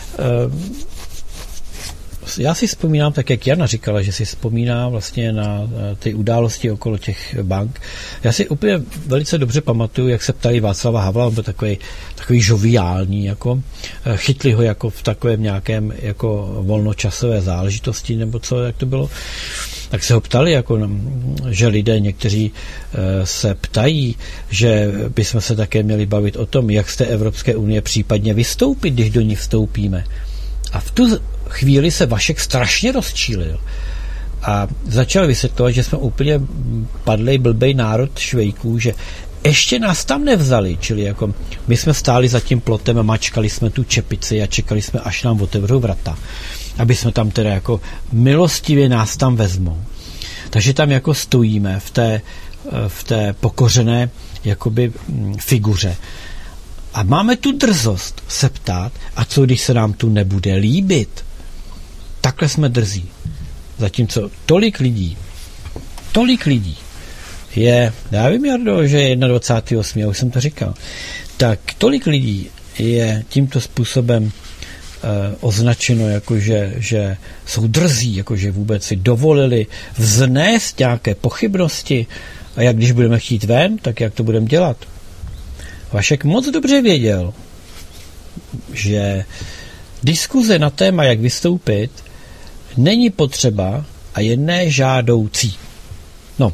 já si vzpomínám, tak jak Jana říkala, že si vzpomíná vlastně na ty události okolo těch bank. Já si úplně velice dobře pamatuju, jak se ptali Václava Havla, on byl takový, takový žoviální, jako, chytli ho jako v takovém nějakém jako volnočasové záležitosti, nebo co, jak to bylo. Tak se ho ptali, jako, že lidé někteří se ptají, že bychom se také měli bavit o tom, jak z té Evropské unie případně vystoupit, když do ní vstoupíme. A v tu chvíli se Vašek strašně rozčílil a začal vysvětlovat, že jsme úplně padlej blbej národ švejků, že ještě nás tam nevzali, čili jako my jsme stáli za tím plotem a mačkali jsme tu čepici a čekali jsme, až nám otevřou vrata, aby jsme tam teda jako milostivě nás tam vezmou. Takže tam jako stojíme v té, v té pokořené jakoby figuře. A máme tu drzost se ptát, a co když se nám tu nebude líbit? Takhle jsme drzí. Zatímco tolik lidí, tolik lidí je, já vím, Jardo, že je dvacátého osmého já už jsem to říkal, tak tolik lidí je tímto způsobem eh, označeno, jako že, že jsou drzí, jako že vůbec si dovolili vznést nějaké pochybnosti a jak když budeme chtít ven, tak jak to budeme dělat. Vašek moc dobře věděl, že diskuze na téma, jak vystoupit, není potřeba a je nežádoucí. No,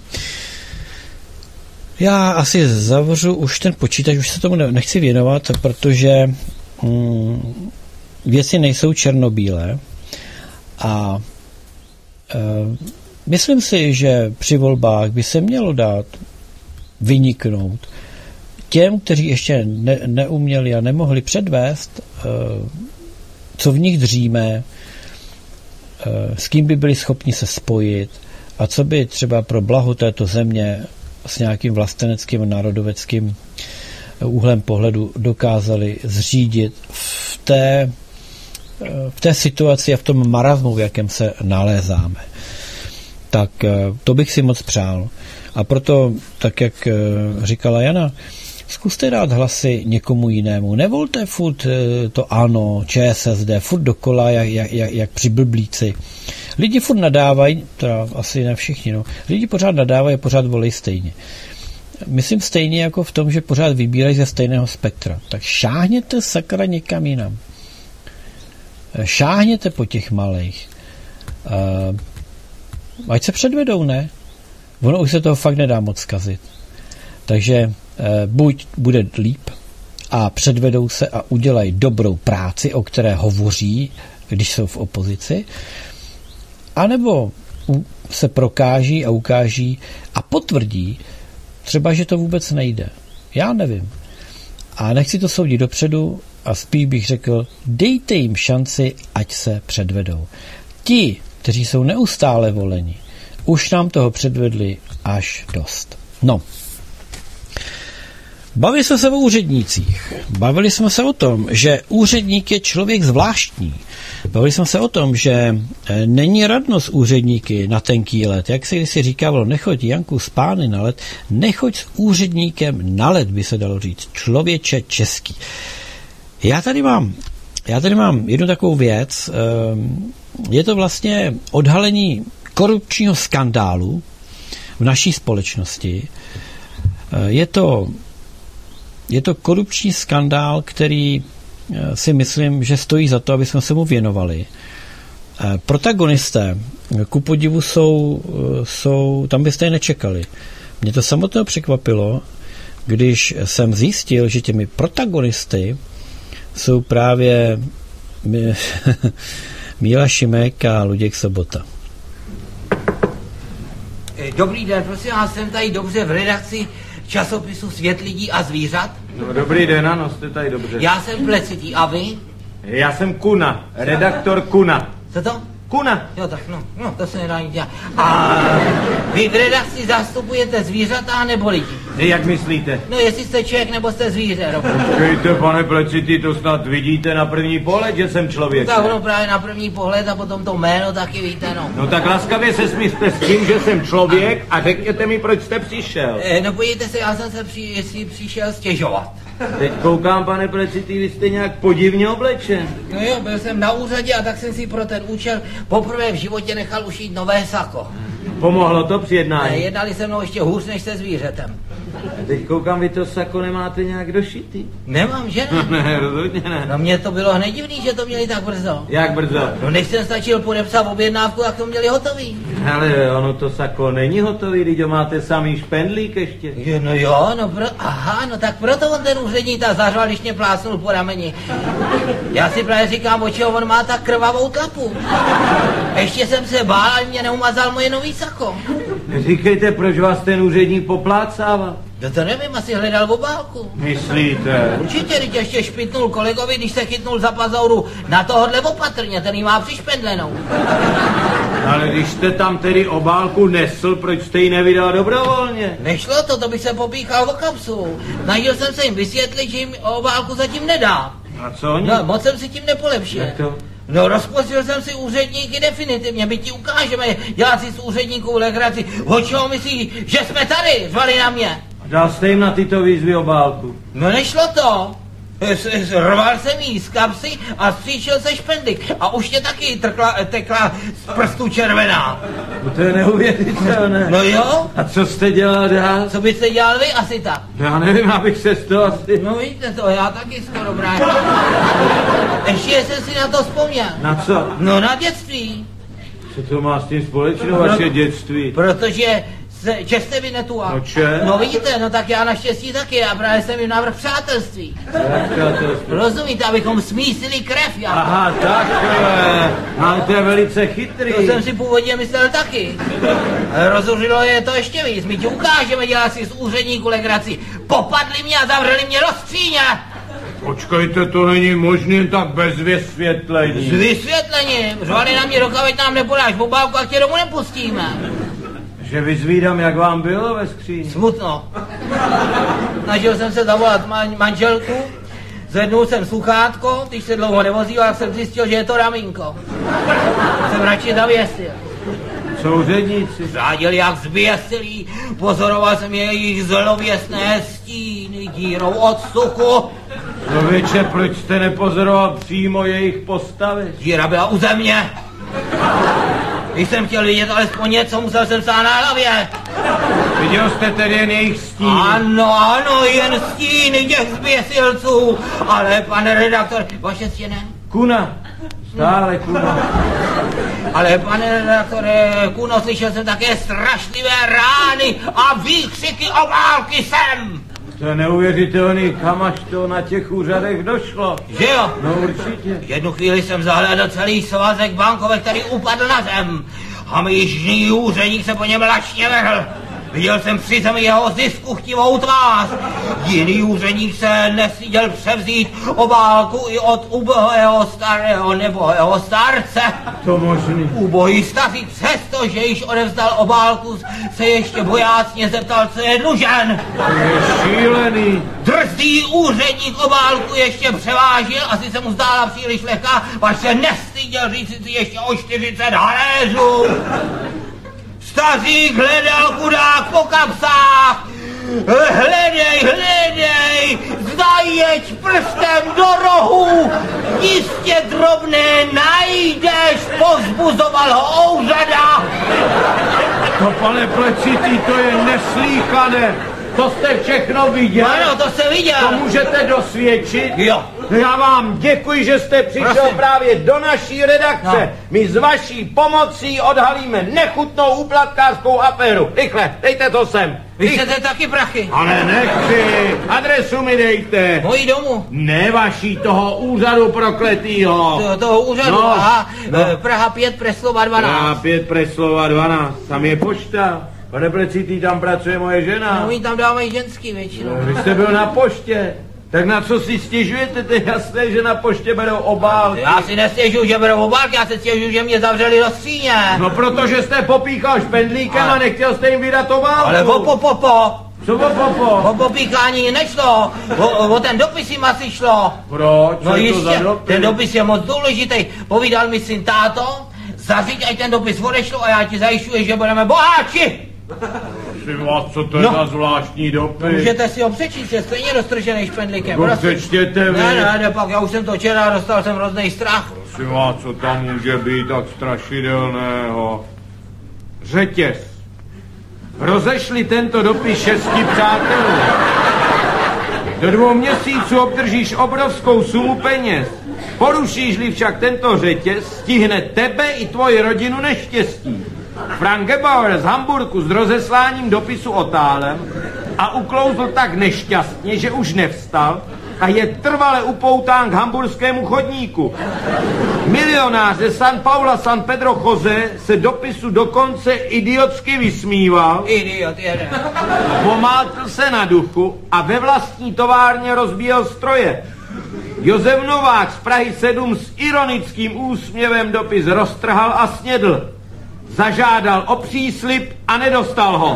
já asi zavřu už ten počítač, už se tomu nechci věnovat, protože hm, věci nejsou černobílé a e, myslím si, že při volbách by se mělo dát vyniknout těm, kteří ještě ne, neuměli a nemohli předvést, e, co v nich dříme, e, s kým by byli schopni se spojit a co by třeba pro blaho této země s nějakým vlasteneckým národoveckým úhlem pohledu dokázali zřídit v té, v té situaci a v tom marazmu, v jakém se nalézáme. Tak to bych si moc přál. A proto, tak jak říkala Jana, zkuste dát hlasy někomu jinému. Nevolte furt to ANO, ČSSD, furt dokola, jak, jak, jak při blblíci. Lidi furt nadávají, teda asi ne všichni, no. Lidi pořád nadávají a pořád volí stejně. Myslím stejně jako v tom, že pořád vybírají ze stejného spektra. Tak šáhněte sakra někam jinam. Šáhněte po těch malých. Uh, ať se předvedou, ne? Ono už se toho fakt nedá moc zkazit. Takže uh, buď bude líp a předvedou se a udělají dobrou práci, o které hovoří, když jsou v opozici, anebo se prokáží a ukáží a potvrdí třeba, že to vůbec nejde. Já nevím. A nechci to soudit dopředu a spíš bych řekl, dejte jim šanci, ať se předvedou. Ti, kteří jsou neustále voleni, už nám toho předvedli až dost. No. Bavili jsme se o úřednících. Bavili jsme se o tom, že úředník je člověk zvláštní. Bavili jsme se o tom, že není radno s úředníky na tenký let. Jak se kdysi říkávalo, nechoď Janku s pány na let, nechoď s úředníkem na let, by se dalo říct. Člověče český. Já tady mám, já tady mám jednu takovou věc. Je to vlastně odhalení korupčního skandálu v naší společnosti. Je to Je to korupční skandál, který si myslím, že stojí za to, aby jsme se mu věnovali. Protagonisté, ku podivu, jsou, jsou tam byste je nečekali. Mě to samotného překvapilo, když jsem zjistil, že těmi protagonisty jsou právě Míla Šimek a Luděk Sobota. Dobrý den, prosím, já jsem tady dobře v redakci časopisu Svět lidí a zvířat. No, dobrý den, ano, jste tady dobře. Já jsem Plecitý, a vy? Já jsem Kuna, redaktor Kuna. Co to? Kuna. Jo, tak no, no to se nedá nic dělat. A vy v redakci zastupujete zvířata nebo lidi? Jak myslíte? No, jestli jste člověk nebo jste zvíře, Robo. Počkejte, pane Plecitý, to snad vidíte na první pohled, že jsem člověk. Tak ono právě na první pohled a potom to jméno taky víte, no. No tak laskavě se smířte s tím, že jsem člověk a řekněte mi, proč jste přišel. E, no podívejte se, já jsem se při, si přišel stěžovat. Teď koukám, pane Plecitý, vy jste nějak podivně oblečen. No jo, byl jsem na úřadě a tak jsem si pro ten účel poprvé v životě nechal ušít nové sako. Pomohlo to při jednání? Ne, jednali se mnou ještě hůř než se zvířetem. A teď koukám, vy to sako nemáte nějak došitý. Nemám, že ne? Ne, rozhodně ne. No mně to bylo hned divný, že to měli tak brzo. Jak brzo? No než jsem stačil podepsat objednávku, jak to měli hotový. Ale ono to sako není hotový, když ho máte samý špendlík ještě. Je, no jo, no pro, aha, no tak proto on ten úředník tak zařval, když mě plásnul po rameni. Já si právě říkám, o čeho on má tak krvavou tlapu. Ještě jsem se bál, ale mě neumazal moje nový sako. Říkejte, proč vás ten úředník poplácával? No to nevím, asi hledal obálku. Myslíte? Určitě, když ještě špitnul kolegovi, když se chytnul za pazouru na tohodle opatrně, ten jí má přišpendlenou. Ale když jste tam tedy obálku nesl, proč jste ji nevydal dobrovolně? Nešlo to, to bych se popíchal o kapsu. Snažil jsem se jim vysvětlit, že jim obálku zatím nedá. A co oni? No, moc jsem si tím nepolepšil. Jak to? No, rozpustil jsem si úředníky definitivně, my ti ukážeme, dělat si z úředníků legraci. O čeho myslí, že jsme tady, zvali na mě. Dal jste jim na tyto výzvy obálku? No, nešlo to. Rval jsem jí z kapsy a stříčil se špendlik. A už mě taky trkla, tekla z prstu červená. No to je neuvěřitelné. No jo? A co jste dělal dál? Co byste dělal vy asi tak? Já nevím, abych se z toho asi... No víte to, já taky skoro právě. Ještě jsem si na to vzpomněl. Na co? No na dětství. Co to má s tím společného, vaše dětství? Protože se, že jste vy netuál. No če? No vidíte, no tak já naštěstí taky, a právě jsem jim návrh přátelství. Jak přátelství? Rozumíte, abychom smísili krev, já. Aha, takhle. No to je velice chytrý. To jsem si původně myslel taky. Ale rozuřilo je to ještě víc. My ti ukážeme, dělat si z úředníku legraci. Popadli mě a zavřeli mě do skříně. Počkejte, to není možné tak bez vysvětlení. S vysvětlením. Řvali na mě, dokud nám nepodáš obálku, a tě domů nepustíme. Že vyzvídám, jak vám bylo ve skříni. Smutno. Snažil jsem se zavolat man- manželku, zvednul jsem sluchátko, když se dlouho nevozil, a jsem zjistil, že je to ramínko. Jsem radši zavěsil. Co úředníci? Řádili jak zběsilí, pozoroval jsem jejich zlověstné stíny dírou od suchu. Člověče, proč jste nepozoroval přímo jejich postavy? Díra byla u země. Když jsem chtěl vidět alespoň něco, musel jsem stát na hlavě. Viděl jste tedy jen jejich stíny? Ano, ano, jen stíny těch zběsilců. Ale, pane redaktor, vaše stěny? Kuna. Stále Kuna. Ale, pane redaktore, Kuno, slyšel jsem také strašlivé rány a výkřiky o války sem. To je neuvěřitelný, kam až to na těch úřadech došlo. Že jo? No určitě. Jednu chvíli jsem zahlédl celý svazek bankovek, který upadl na zem. A my jižní úředník se po něm lačně vrhl. Viděl jsem při zemi jeho zisku chtivou tvář. Jiný úředník se nestyděl převzít obálku i od ubohého starého nebo jeho starce. To možný. Ubohý stařík přesto, že již odevzdal obálku, se ještě bojácně zeptal, co je dlužen. To je šílený. Drzý úředník obálku ještě převážil, asi se mu zdála příliš lehká, až se nestyděl říct si ještě o čtyřicet haléřů. Stařík hledal chudák po kapsách. Hledej, hledej, zajeď prstem do rohu, jistě drobné najdeš, povzbuzoval ho Ouřada. To, pane Plecitý, to je neslýchané. To jste všechno viděl? Ano, to jsem viděl. To můžete dosvědčit? Jo. Já vám děkuji, že jste přišel Prosím. právě do naší redakce. No. My s vaší pomocí odhalíme nechutnou úplatkářskou aféru. Rychle, dejte to sem. Vy chcete taky prachy? Ale nechci. Adresu mi dejte. Mojí domu. Ne vaší, toho úřadu prokletýho. To, toho úřadu, No, aha, no. eh, Praha pět, Preslova dvanáct. Praha pět, Preslova dvanáct. Tam je pošta. Pane Plecitý, tam pracuje moje žena. No, oni tam dávají ženský většinou. No, vy jste byl na poště. Tak na co si stěžujete? To je jasné, že na poště berou obálky. Já si nestěžuju, že berou obálky, já se stěžuju, že mě zavřeli do skříně. No protože jste popíchal špendlíkem Ale- a nechtěl jste jim vydat obálku. Ale po, po, po, po. Co po, po, po? O popíchání nešlo, o, o ten dopis jim asi šlo. Proč? Co No je to za jistě, dopis? ten dopis je moc důležitý. Povídal mi syn táto, zařiď, ať ten dopis odešlo a já ti zajišťuji, že budeme boháči. Prosím vás, co to je No. za zvláštní dopis? Můžete si ho přečíst, je stejně roztržený špendlíkem. No Prosím. přečtěte vy. Ne, ne, ne, pak já už jsem to četl a dostal jsem hrozný strach. Prosím vás, co tam může být tak strašidelného? Řetěz. Rozešli tento dopis šesti přátelů. Do dvou měsíců obdržíš obrovskou sumu peněz. Porušíš-li však tento řetěz, stihne tebe i tvoji rodinu neštěstí. Frank Gebauer z Hamburku s rozesláním dopisu otálem a uklouzl tak nešťastně, že už nevstal a je trvale upoután k hamburskému chodníku. Milionář ze San Paula San Pedro Jose se dopisu dokonce idiotsky vysmíval, Idiot jeden. pomátl se na duchu a ve vlastní továrně rozbíjel stroje. Josef Novák z Prahy sedm s ironickým úsměvem dopis roztrhal a snědl. Zažádal o příslib a nedostal ho.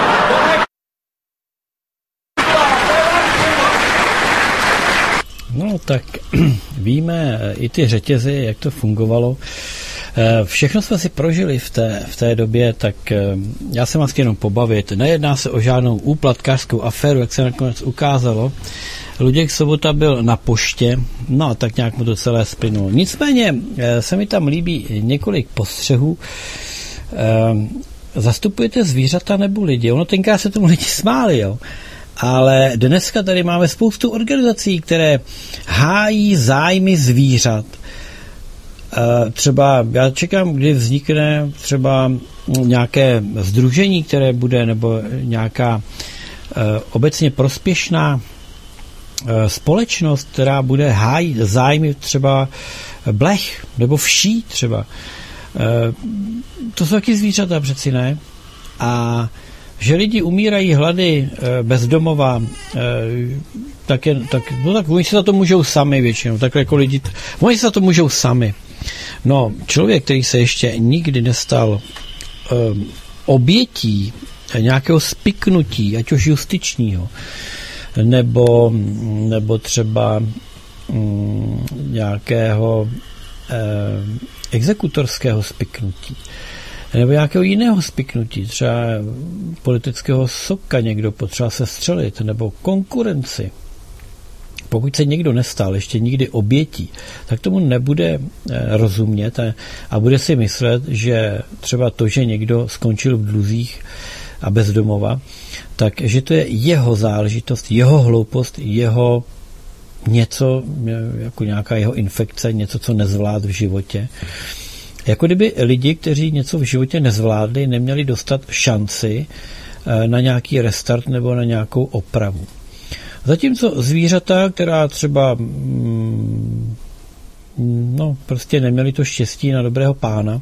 No tak víme i ty řetězy, jak to fungovalo. Všechno jsme si prožili v té, v té době, tak já se vás chci jenom pobavit. Nejedná se o žádnou úplatkářskou aféru, jak se nakonec ukázalo. Luděk Sobota byl na poště, no a tak nějak mu to celé splynulo. Nicméně se mi tam líbí několik postřehů. Zastupujete zvířata nebo lidi? Ono tenkrát se tomu lidi smáli, jo. Ale dneska tady máme spoustu organizací, které hájí zájmy zvířat. Třeba já čekám, kdy vznikne třeba nějaké sdružení, které bude, nebo nějaká obecně prospěšná společnost, která bude hájit zájmy třeba blech nebo vší třeba. To jsou taky zvířata přeci, ne? A že lidi umírají hlady bezdomova, tak, je, tak, no tak oni se za to můžou sami většinou, tak jako lidi, oni se za to můžou sami. No, člověk, který se ještě nikdy nestal um, obětí nějakého spiknutí, ať už justičního, nebo, nebo třeba um, nějakého um, exekutorského spiknutí, nebo nějakého jiného spiknutí, třeba politického soka někdo potřeba se střelit, nebo konkurenci. Pokud se někdo nestal ještě nikdy obětí, tak tomu nebude rozumět a, a bude si myslet, že třeba to, že někdo skončil v dluzích a bezdomova, tak že to je jeho záležitost, jeho hloupost, jeho něco, jako nějaká jeho infekce, něco, co nezvlád v životě. Jako kdyby lidi, kteří něco v životě nezvládli, neměli dostat šanci na nějaký restart nebo na nějakou opravu. Zatímco zvířata, která třeba no, prostě neměli to štěstí na dobrého pána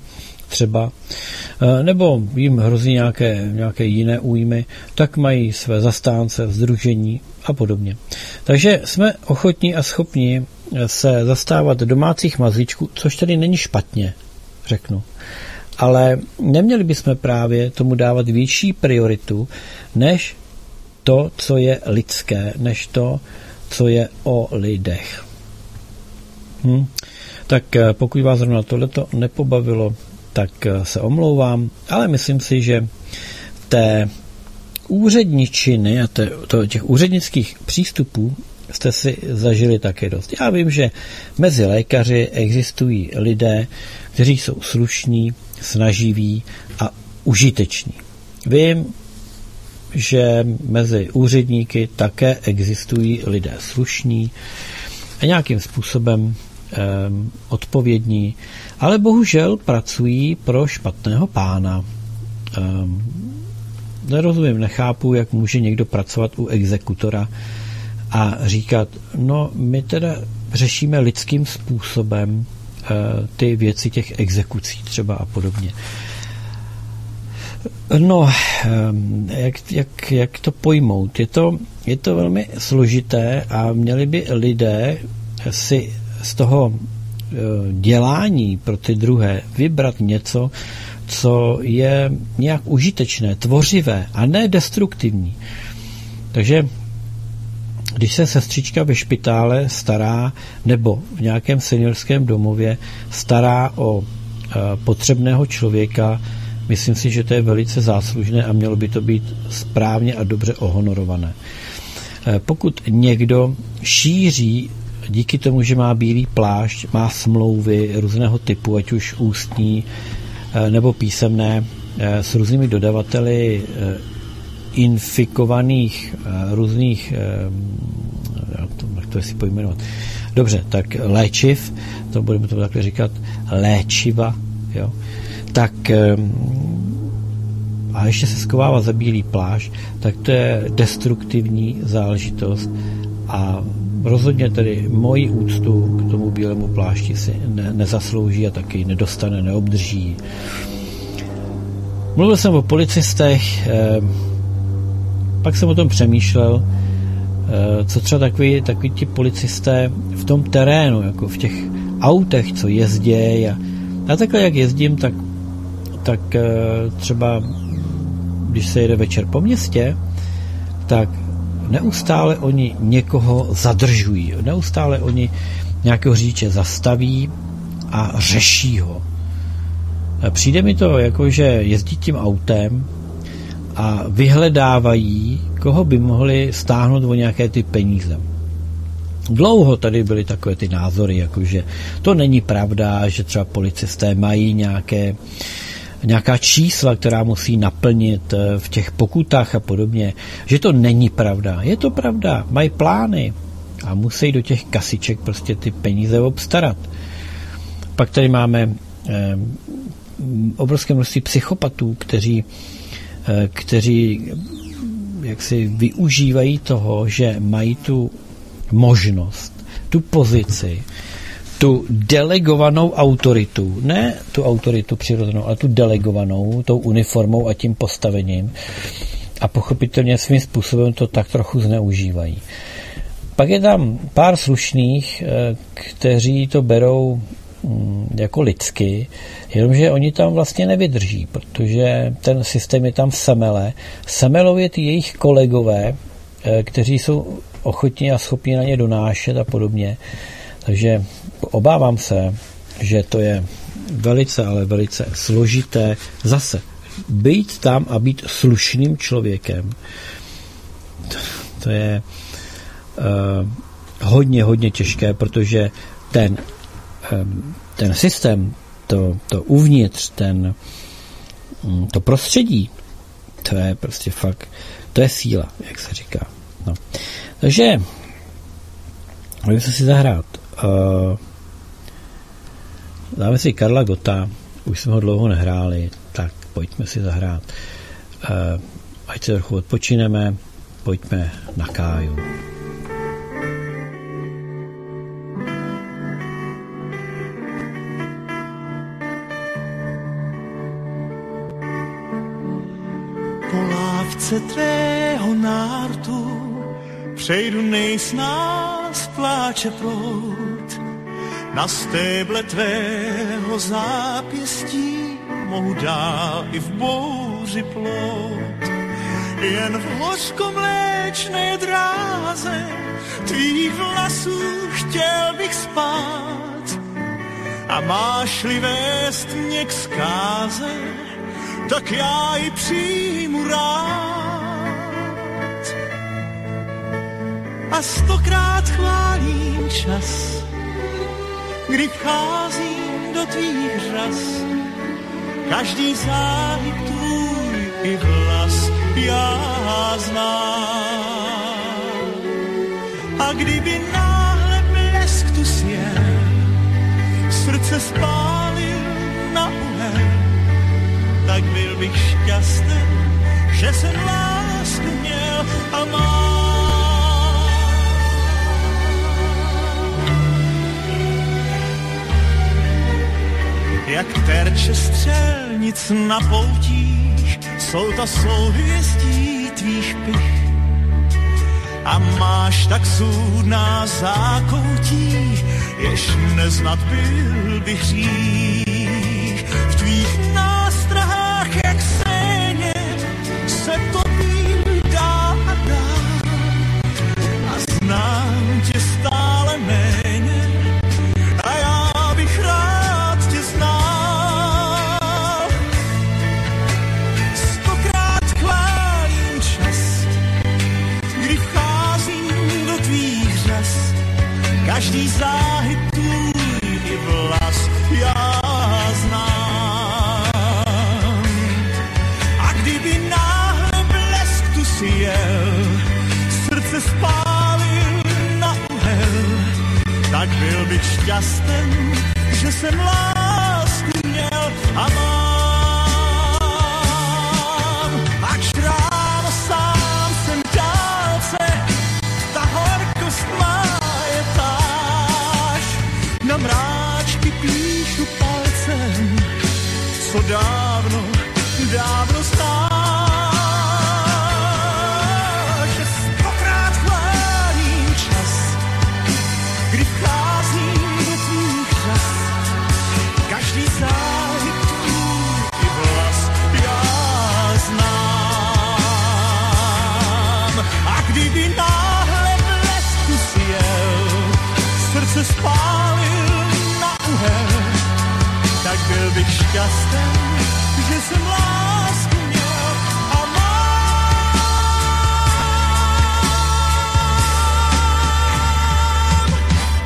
třeba, nebo jim hrozí nějaké, nějaké jiné újmy, tak mají své zastánce, sdružení a podobně. Takže jsme ochotní a schopni se zastávat domácích mazlíčků, což tedy není špatně, řeknu. Ale neměli bychom právě tomu dávat větší prioritu, než to, co je lidské, než to, co je o lidech. Hm. Tak pokud vás zrovna tohleto nepobavilo, tak se omlouvám, ale myslím si, že té úředničiny a té, to, těch úřednických přístupů jste si zažili také dost. Já vím, že mezi lékaři existují lidé, kteří jsou slušní, snaživí a užiteční. Vím, že mezi úředníky také existují lidé slušní a nějakým způsobem um, odpovědní, ale bohužel pracují pro špatného pána. Um, nerozumím, nechápu, jak může někdo pracovat u exekutora a říkat, no my teda řešíme lidským způsobem uh, ty věci těch exekucí třeba a podobně. No, jak, jak, jak to pojmout? Je to, je to velmi složité a měli by lidé si z toho dělání pro ty druhé vybrat něco, co je nějak užitečné, tvořivé a ne destruktivní. Takže když se sestřička ve špitále stará nebo v nějakém seniorském domově stará o potřebného člověka, myslím si, že to je velice záslužné a mělo by to být správně a dobře ohonorované. Pokud někdo šíří díky tomu, že má bílý plášť, má smlouvy různého typu, ať už ústní nebo písemné, s různými dodavateli infikovaných různých, jak to si pojmenovat, dobře, tak léčiv, to budeme to takhle říkat, léčiva, jo, tak a ještě se schovává za bílý plášť, tak to je destruktivní záležitost a rozhodně tedy moji úctu k tomu bílému plášti si ne, nezaslouží a taky nedostane, neobdrží. Mluvil jsem o policistech, eh, pak jsem o tom přemýšlel, eh, co třeba takový, takový ti policisté v tom terénu, jako v těch autech, co jezdějí a, a takhle jak jezdím, tak tak eh, třeba když se jede večer po městě, tak neustále oni někoho zadržují. Neustále oni nějakého řidiče zastaví a řeší ho. Přijde mi to jako, že jezdí tím autem a vyhledávají, koho by mohli stáhnout o nějaké ty peníze. Dlouho tady byly takové ty názory, jakože to není pravda, že třeba policisté mají nějaké nějaká čísla, která musí naplnit v těch pokutách a podobně, že to není pravda. Je to pravda, mají plány a musí do těch kasiček prostě ty peníze obstarat. Pak tady máme eh, obrovské množství psychopatů, kteří, eh, kteří jaksi využívají toho, že mají tu možnost, tu pozici, tu delegovanou autoritu, ne tu autoritu přirozenou, ale tu delegovanou, tou uniformou a tím postavením a pochopitelně svým způsobem to tak trochu zneužívají. Pak je tam pár slušných, kteří to berou jako lidsky, jenomže oni tam vlastně nevydrží, protože ten systém je tam v semele. Semelou je ty jejich kolegové, kteří jsou ochotní a schopni na ně donášet a podobně. Takže obávám se, že to je velice, ale velice složité zase být tam a být slušným člověkem. To je uh, hodně, hodně těžké, protože ten, um, ten systém, to, to uvnitř, ten, um, to prostředí, to je prostě fakt, to je síla, jak se říká. No. Takže můžeme se si zahrát. Uh, dáme si Karla Gotta, už jsme ho dlouho nehráli, tak pojďme si zahrát. Uh, ať se trochu odpočineme, pojďme na Káju. Po lávce tvého nártu přejdu nejsnáz pláče proud. Na stéble tvého zápěstí mohu dál i v bouři plout. Jen v hořkomléčné dráze tvých vlasů chtěl bych spát. A máš-li vést mě k zkáze, tak já ji přijmu rád. A stokrát chválím čas, kdy vcházím do tvých řas. Každý záhyb tvůj i vlas já znám. A kdyby náhle blesk tu sjel, srdce spálil na uhel, tak byl bych šťastný, že jsem lásku měl a mám. Jak terče střelnic na poutích, jsou ta souhvězdí tvých pych. A máš tak soudná zákoutí, jež neznat byl bych hřích. V tvých nástrahách jak séně se topím dál a dál. A znám tě stále méně a já bych rád tě znal. Stokrát chválím čas, kdy vcházím do tvých řas. Každý záhyb tvůj i vlas já znám. A kdyby náhle blesk tu sjel, srdce spálil na uhel, tak byl bych šťastný, že jsem lásku měl a mám. Ač ráno sám jsem v dálce, ta horkost má je táž. Na mráčky píšu palcem, co dávno, dávno znáš. Že stokrát chválím čas, kdy vcházím do tvých řas. Každý záhyb tvůj i vlas já znám. A kdyby náhle blesk tu sjel, srdce spálil na uhel, tak byl bych šťastný, že jsem lásku měl a mám.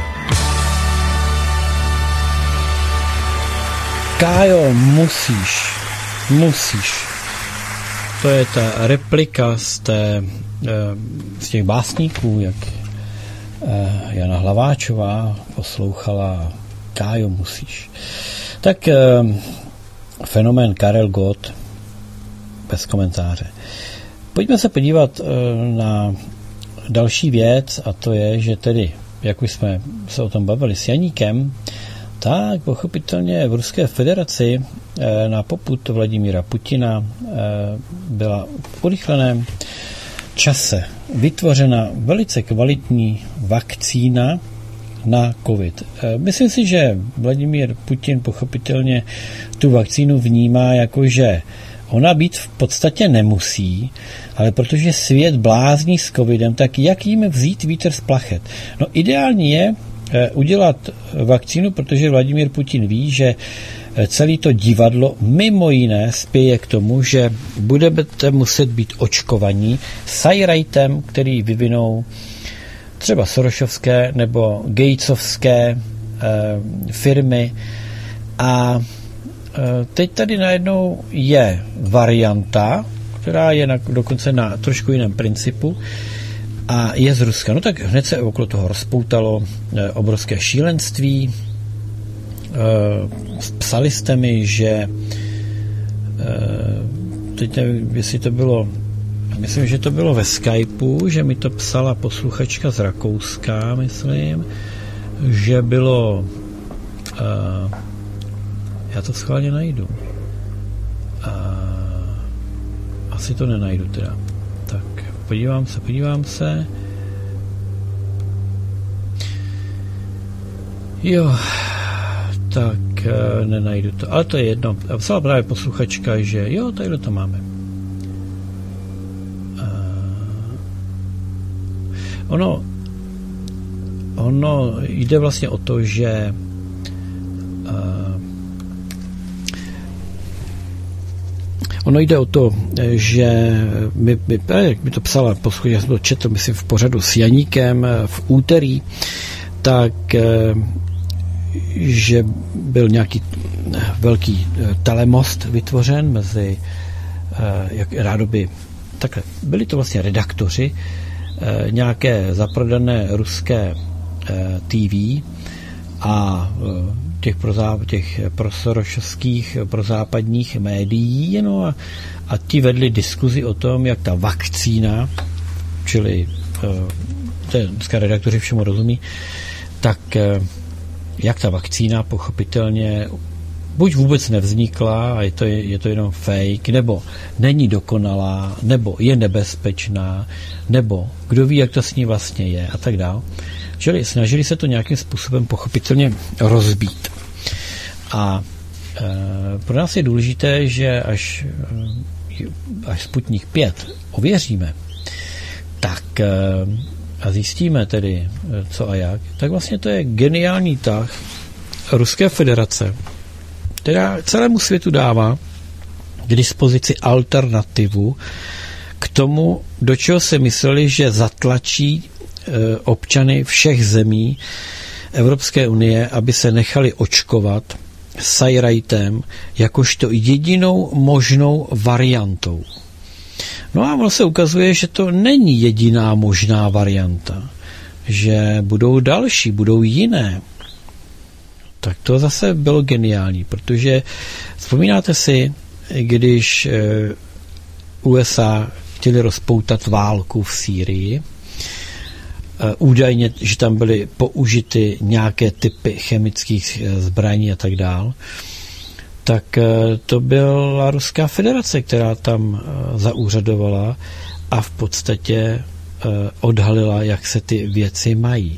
Kájo, musíš, musíš. To je ta replika z, té, z těch básníků, jak Jana Hlaváčová poslouchala Kájo, musíš. Tak fenomén Karel Gott bez komentáře. Pojďme se podívat na další věc, a to je, že tedy, jak už jsme se o tom bavili s Janíkem, tak pochopitelně v Ruské federaci na popud Vladimíra Putina byla v urychleném čase vytvořena velice kvalitní vakcína na covid. Myslím si, že Vladimír Putin pochopitelně tu vakcínu vnímá jako, že ona být v podstatě nemusí, ale protože svět blázní s covidem, tak jak jim vzít vítr z plachet? No ideální je udělat vakcínu, protože Vladimír Putin ví, že celé to divadlo mimo jiné spěje k tomu, že budete muset být očkovaní sajrajtem, který vyvinou třeba Sorosovské nebo Gatesovské e, firmy. A e, teď tady najednou je varianta, která je na, dokonce na trošku jiném principu a je z Ruska. No tak hned se okolo toho rozpoutalo e, obrovské šílenství. E, psali jste mi, že e, teď nevím, jestli to bylo, myslím, že to bylo ve Skypeu, že mi to psala posluchačka z Rakouska, myslím, že bylo uh, já to schválně najdu. Uh, asi to nenajdu teda. Tak, podívám se, podívám se. Jo, tak nenajdu to. Ale to je jedno. Psala právě posluchačka, že jo, tady to máme. Ono, ono jde vlastně o to, že uh, ono jde o to, že mi, mi, jak mi to psala, posledně jsem to četl, myslím, v pořadu s Janíkem v úterý, tak uh, že byl nějaký velký telemost vytvořen mezi uh, jak rádoby, takhle, byli to vlastně redaktoři nějaké zaprodané ruské T V a těch, prozá, těch prosorošovských prozápadních médií, no a, a ti vedli diskuzi o tom, jak ta vakcína, čili to je dneska redaktoři všemu rozumí, tak jak ta vakcína pochopitelně buď vůbec nevznikla a je to, je to jenom fake, nebo není dokonalá, nebo je nebezpečná, nebo kdo ví, jak to s ní vlastně je a tak dále. Čili snažili se to nějakým způsobem pochopitelně rozbít. A e, pro nás je důležité, že až, až Sputnik pět ověříme, tak e, a zjistíme tedy, co a jak, tak vlastně to je geniální tah Ruské federace, která celému světu dává k dispozici alternativu k tomu, do čeho se mysleli, že zatlačí e, občany všech zemí Evropské unie, aby se nechali očkovat sajrajtem jakožto jedinou možnou variantou. No a ono se ukazuje, že to není jediná možná varianta, že budou další, budou jiné. Tak to zase bylo geniální, protože vzpomínáte si, když U S A chtěli rozpoutat válku v Sýrii, údajně, že tam byly použity nějaké typy chemických zbraní a tak dál, tak to byla Ruská federace, která tam zaúřadovala a v podstatě odhalila, jak se ty věci mají.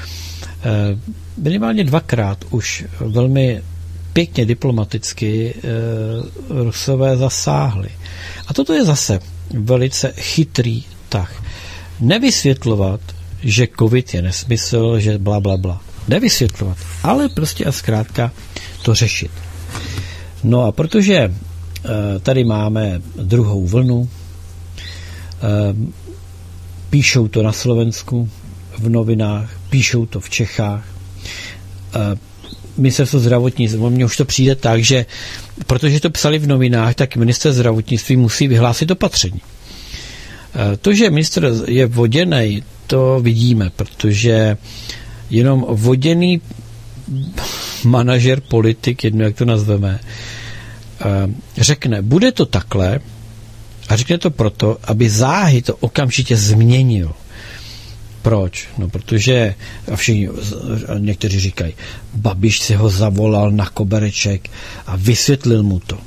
Minimálně dvakrát už velmi pěkně diplomaticky e, Rusové zasáhli. A toto je zase velice chytrý tah. Nevysvětlovat, že covid je nesmysl, že bla, bla, bla. Nevysvětlovat, ale prostě a zkrátka to řešit. No a protože e, tady máme druhou vlnu, e, píšou to na Slovensku v novinách, píšou to v Čechách, ministerstvo zdravotnictví, mně už to přijde tak, že protože to psali v novinách, tak minister zdravotnictví musí vyhlásit opatření. To, že minister je voděnej, to vidíme, protože jenom voděný manažer, politik, jedno jak to nazveme, řekne, bude to takhle a řekne to proto, aby záhy to okamžitě změnil. Proč? No, protože a všichni, a někteří říkají, Babiš si ho zavolal na kobereček a vysvětlil mu to.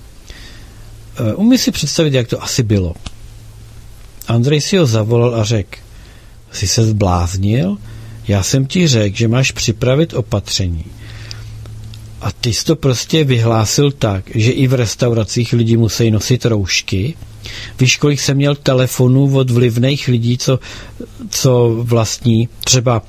Umí si představit, jak to asi bylo. Andrej si ho zavolal a řekl, jsi se zbláznil? Já jsem ti řekl, že máš připravit opatření. A ty jsi to prostě vyhlásil tak, že i v restauracích lidi musí nosit roušky. Víš, kolik jsem měl telefonů od vlivných lidí, co, co vlastní třeba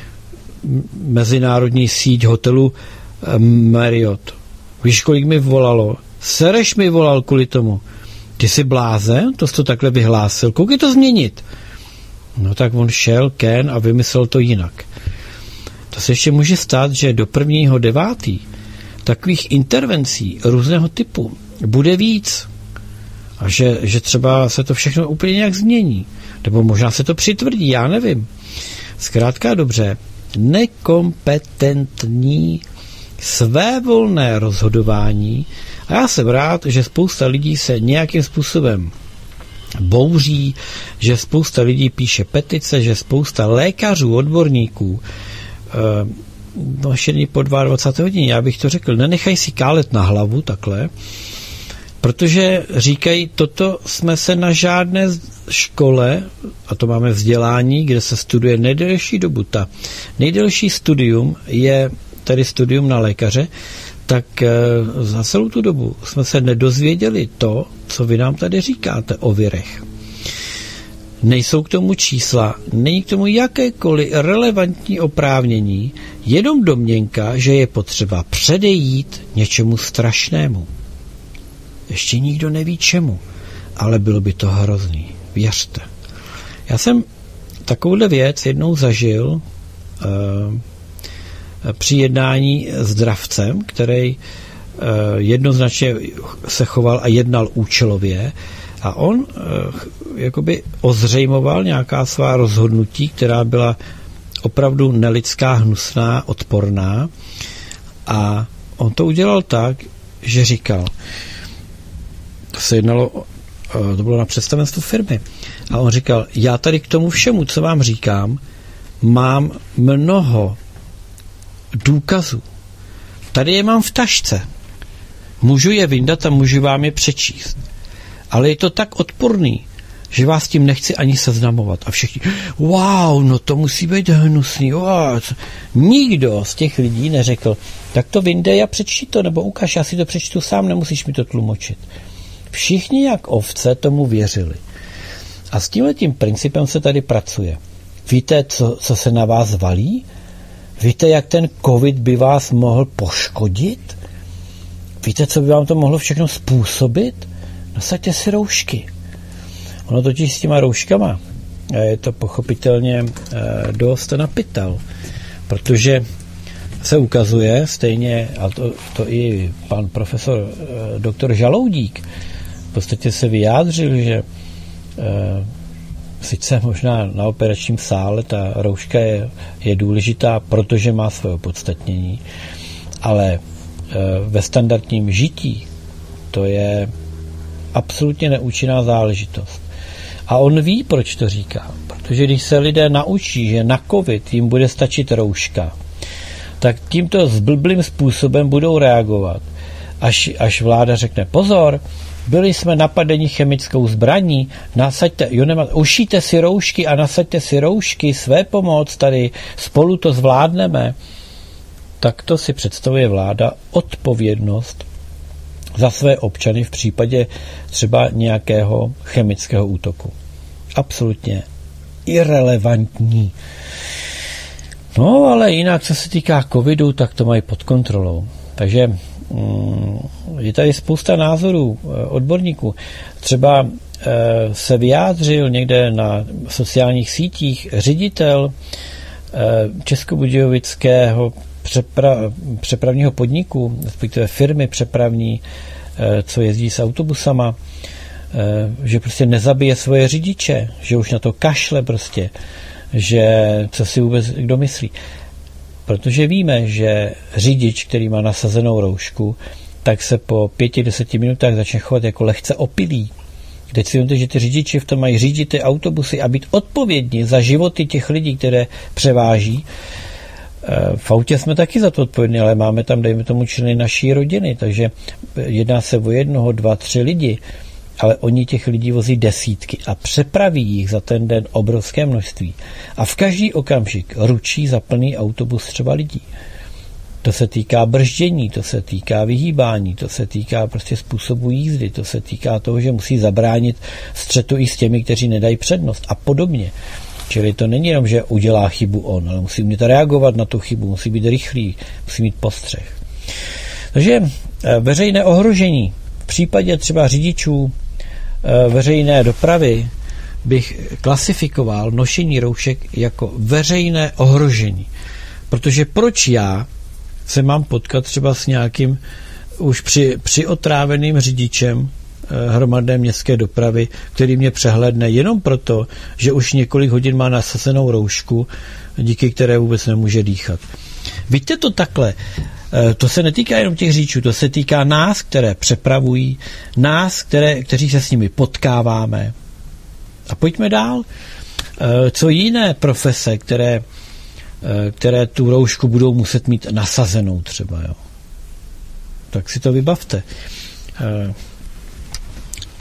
mezinárodní síť hotelu Marriott. Víš, kolik mi volalo? Sereš mi volal kvůli tomu. Ty jsi blázen? To jsi to takhle vyhlásil. Koukej to změnit. No tak on šel, Ken, a vymyslel to jinak. To se ještě může stát, že do prvního devátý takových intervencí různého typu bude víc. A že, že třeba se to všechno úplně nějak změní. Nebo možná se to přitvrdí, já nevím. Zkrátka dobře, nekompetentní svévolné rozhodování a já jsem rád, že spousta lidí se nějakým způsobem bouří, že spousta lidí píše petice, že spousta lékařů, odborníků no ještě po dvacáté druhé hodině, já bych to řekl, nenechaj si kálet na hlavu takhle, Protože říkají, toto jsme se na žádné škole, a to máme vzdělání, kde se studuje nejdelší dobu, ta nejdelší studium je tedy studium na lékaře, tak za celou tu dobu jsme se nedozvěděli to, co vy nám tady říkáte o virech. Nejsou k tomu čísla, není k tomu jakékoliv relevantní oprávnění, jenom domněnka, že je potřeba předejít něčemu strašnému. Ještě nikdo neví čemu, ale bylo by to hrozný. Věřte. Já jsem takovouhle věc jednou zažil uh, při jednání s dravcem, který uh, jednoznačně se choval a jednal účelově a on uh, jakoby ozřejmoval nějaká svá rozhodnutí, která byla opravdu nelidská, hnusná, odporná a on to udělal tak, že říkal, to se jednalo, to bylo na představenstvu firmy. A on říkal, já tady k tomu všemu, co vám říkám, mám mnoho důkazů. Tady je mám v tašce. Můžu je vyndat a můžu vám je přečíst. Ale je to tak odporný, že vás tím nechci ani seznamovat. A všichni, wow, no to musí být hnusný. Wow. Nikdo z těch lidí neřekl, tak to vyndej a přečti to, nebo ukaž, já si to přečtu sám, nemusíš mi to tlumočit. Všichni jak ovce tomu věřili. A s tímhletím principem se tady pracuje. Víte, co, co se na vás valí? Víte, jak ten covid by vás mohl poškodit? Víte, co by vám to mohlo všechno způsobit? Nasaďte si roušky. Ono totiž s těma rouškama je to pochopitelně dost na pytel, protože se ukazuje stejně, a to, to i pan profesor doktor Žaloudík v podstatě se vyjádřil, že eh, sice možná na operačním sále ta rouška je, je důležitá, protože má své opodstatnění, ale eh, ve standardním žití to je absolutně neúčinná záležitost. A on ví, proč to říká. Protože když se lidé naučí, že na covid jim bude stačit rouška, tak tímto zblblým způsobem budou reagovat. Až, až vláda řekne, pozor, byli jsme napadeni chemickou zbraní, nasaďte, jo, nema, ušíte si roušky a nasaďte si roušky, své pomoc, tady spolu to zvládneme. Tak to si představuje vláda odpovědnost za své občany v případě třeba nějakého chemického útoku. Absolutně irelevantní. No, ale jinak, co se týká covidu, tak to mají pod kontrolou. Takže mm, je tady spousta názorů odborníků. Třeba e, se vyjádřil někde na sociálních sítích ředitel e, českobudějovického přepra, přepravního podniku, respektive firmy přepravní, e, co jezdí s autobusama, e, že prostě nezabije svoje řidiče, že už na to kašle prostě, že co si vůbec kdo myslí. Protože víme, že řidič, který má nasazenou roušku, tak se po pěti, deseti minutách začne chovat jako lehce opilý. Teď si vemte, že ty řidiči v tom mají řídit ty autobusy a být odpovědní za životy těch lidí, které převáží. V autě jsme taky za to odpovědní, ale máme tam, dejme tomu, členy naší rodiny, takže jedná se o jednoho, dva, tři lidi, ale oni těch lidí vozí desítky a přepraví jich za ten den obrovské množství. A v každý okamžik ručí za plný autobus třeba lidí. To se týká brždění, to se týká vyhýbání, to se týká prostě způsobu jízdy, to se týká toho, že musí zabránit střetu i s těmi, kteří nedají přednost a podobně. Čili to není jenom, že udělá chybu on, ale musí umět reagovat na tu chybu, musí být rychlý, musí mít postřeh. Takže veřejné ohrožení v případě třeba řidičů veřejné dopravy bych klasifikoval nošení roušek jako veřejné ohrožení. Protože proč já se mám potkat třeba s nějakým už při, přiotráveným řidičem hromadné městské dopravy, který mě přehlédne jenom proto, že už několik hodin má nasazenou roušku, díky které vůbec nemůže dýchat. Víte to takhle, to se netýká jenom těch řidičů, to se týká nás, které přepravují, nás, které, kteří se s nimi potkáváme. A pojďme dál. Co jiné profese, které, které tu roušku budou muset mít nasazenou třeba, jo? Tak si to vybavte.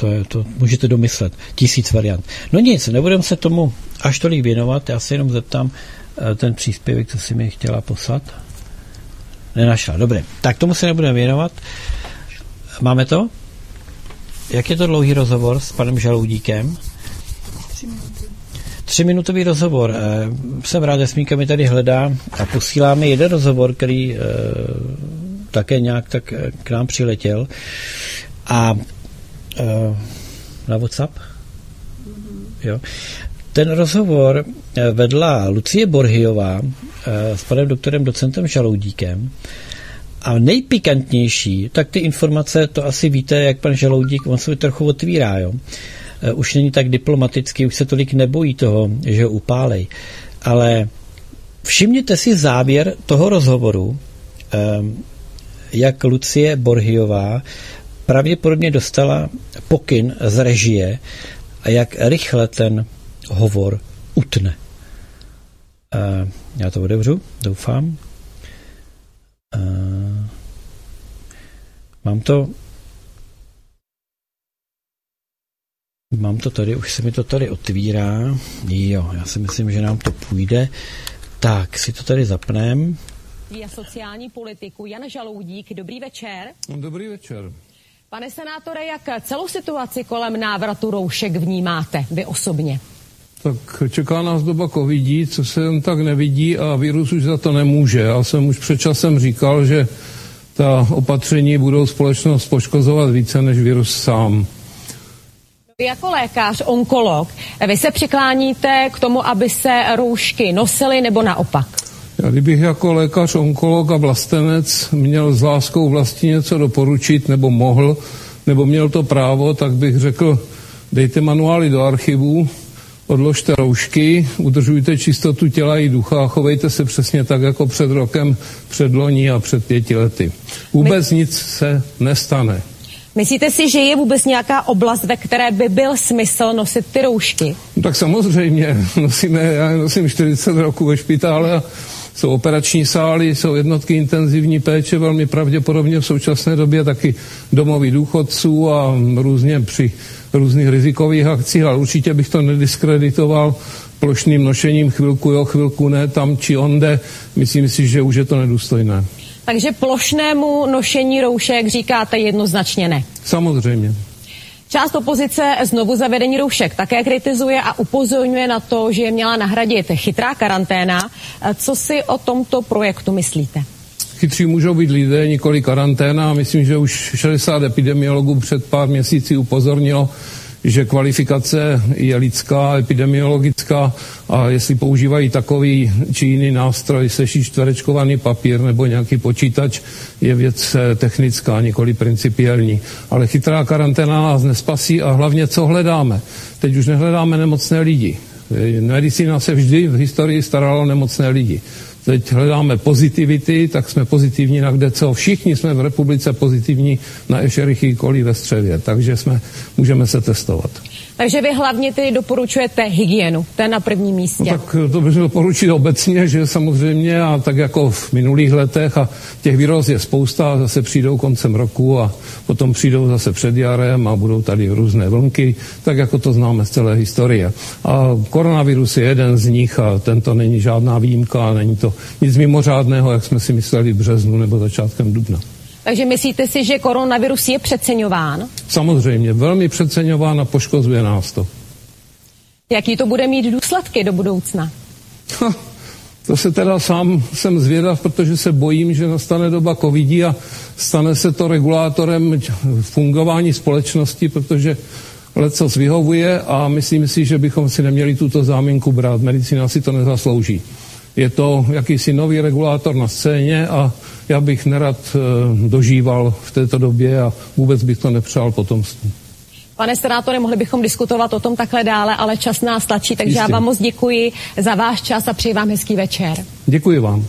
to, je, to můžete domyslet. Tisíc variant. No nic, nebudeme se tomu až tolik věnovat, já se jenom zeptám ten příspěvek, co si mi chtěla poslat. Nenašla, dobré. Tak tomu se nebudeme věnovat. Máme to? Jak je to dlouhý rozhovor s panem Žaloudíkem? Tři minuty. Třiminutový rozhovor. E, jsem rád, že Smíka mi tady hledá a posílá mi jeden rozhovor, který e, také nějak tak k nám přiletěl. A e, na WhatsApp? Mm-hmm. Jo. Ten rozhovor vedla Lucie Borhyová e, s panem doktorem docentem Žaloudíkem. A nejpikantnější, tak ty informace, to asi víte, jak pan Žaloudík, on se trochu otvírá, jo. Už není tak diplomatický, už se tolik nebojí toho, že ho upálej. Ale všimněte si závěr toho rozhovoru, jak Lucie Borhyová pravděpodobně dostala pokyn z režie a jak rychle ten hovor utne. Já to otevřu, doufám. Mám to Mám to tady, už se mi to tady otvírá. Jo, já si myslím, že nám to půjde. Tak, si to tady zapnem. Je sociální politiku Jan Žaloudík. Dobrý večer. Dobrý večer. Pane senátore, jak celou situaci kolem návratu roušek vnímáte vy osobně? Tak čeká nás doba covidí, co se jen tak nevidí a virus už za to nemůže. Já jsem už před časem říkal, že ta opatření budou společnost poškozovat více než virus sám. Vy jako lékař, onkolog, vy se přikláníte k tomu, aby se roušky nosily nebo naopak? Já kdybych jako lékař, onkolog a vlastenec měl s láskou vlastní něco doporučit, nebo mohl, nebo měl to právo, tak bych řekl, dejte manuály do archivu, odložte roušky, udržujte čistotu těla i ducha a chovejte se přesně tak, jako před rokem, před loni a před pěti lety. Vůbec My... nic se nestane. Myslíte si, že je vůbec nějaká oblast, ve které by byl smysl nosit ty roušky? No, tak samozřejmě. Nosíme, já nosím čtyřicet roků ve špitále a jsou operační sály, jsou jednotky intenzivní péče, velmi pravděpodobně v současné době taky domovy důchodců a různě při různých rizikových akcích, ale určitě bych to nediskreditoval plošným nošením chvilku jo, chvilku ne, tam či onde. Myslím si, že už je to nedůstojné. Takže plošnému nošení roušek říkáte jednoznačně ne. Samozřejmě. Část opozice znovu zavedení roušek také kritizuje a upozorňuje na to, že je měla nahradit chytrá karanténa. Co si o tomto projektu myslíte? Chytří můžou být lidé, nikoli karanténa. Myslím, že už šedesát epidemiologů před pár měsíci upozornilo, že kvalifikace je lidská, epidemiologická a jestli používají takový či jiný nástroj, sešít čtverečkovaný papír nebo nějaký počítač, je věc technická, nikoli principiální. Ale chytrá karanténa nás nespasí a hlavně co hledáme. Teď už nehledáme nemocné lidi. Medicína se vždy v historii starala o nemocné lidi. Teď hledáme pozitivity, tak jsme pozitivní na kde co. Všichni jsme v republice pozitivní na Escherichii coli ve střevě, takže jsme, můžeme se testovat. Takže vy hlavně tedy doporučujete hygienu, to je na prvním místě. No, tak to bych doporučit obecně, že samozřejmě a tak jako v minulých letech a těch výroz je spousta a zase přijdou koncem roku a potom přijdou zase před jarem a budou tady různé vlnky, tak jako to známe z celé historie. A koronavirus je jeden z nich a tento není žádná výjimka a není to nic mimořádného, jak jsme si mysleli v březnu nebo začátkem dubna. Takže myslíte si, že koronavirus je přeceňován? Samozřejmě, velmi přeceňován a poškozuje nás to. Jaký to bude mít důsledky do budoucna? Ha, to se teda sám jsem zvědav, protože se bojím, že nastane doba covidí a stane se to regulátorem fungování společnosti, protože lecos vyhovuje a myslím si, že bychom si neměli tuto záminku brát. Medicína si to nezaslouží. Je to jakýsi nový regulátor na scéně a já bych nerad e, dožíval v této době a vůbec bych to nepřál potomstvu. Pane senátore, mohli bychom diskutovat o tom takhle dále, ale čas nás tlačí, takže Jistě. Já vám moc děkuji za váš čas a přeji vám hezký večer. Děkuji vám.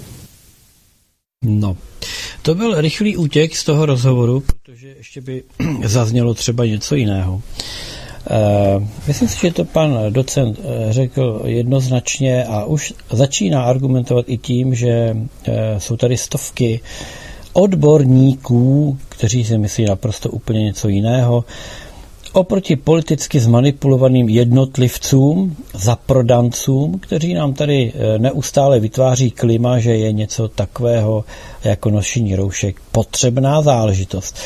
No, to byl rychlý útěk z toho rozhovoru, protože ještě by zaznělo třeba něco jiného. Uh, myslím si, že to pan docent uh, řekl jednoznačně a už začíná argumentovat i tím, že uh, jsou tady stovky odborníků, kteří si myslí naprosto úplně něco jiného. oproti politicky zmanipulovaným jednotlivcům, zaprodancům, kteří nám tady neustále vytváří klima, že je něco takového jako nošení roušek potřebná záležitost.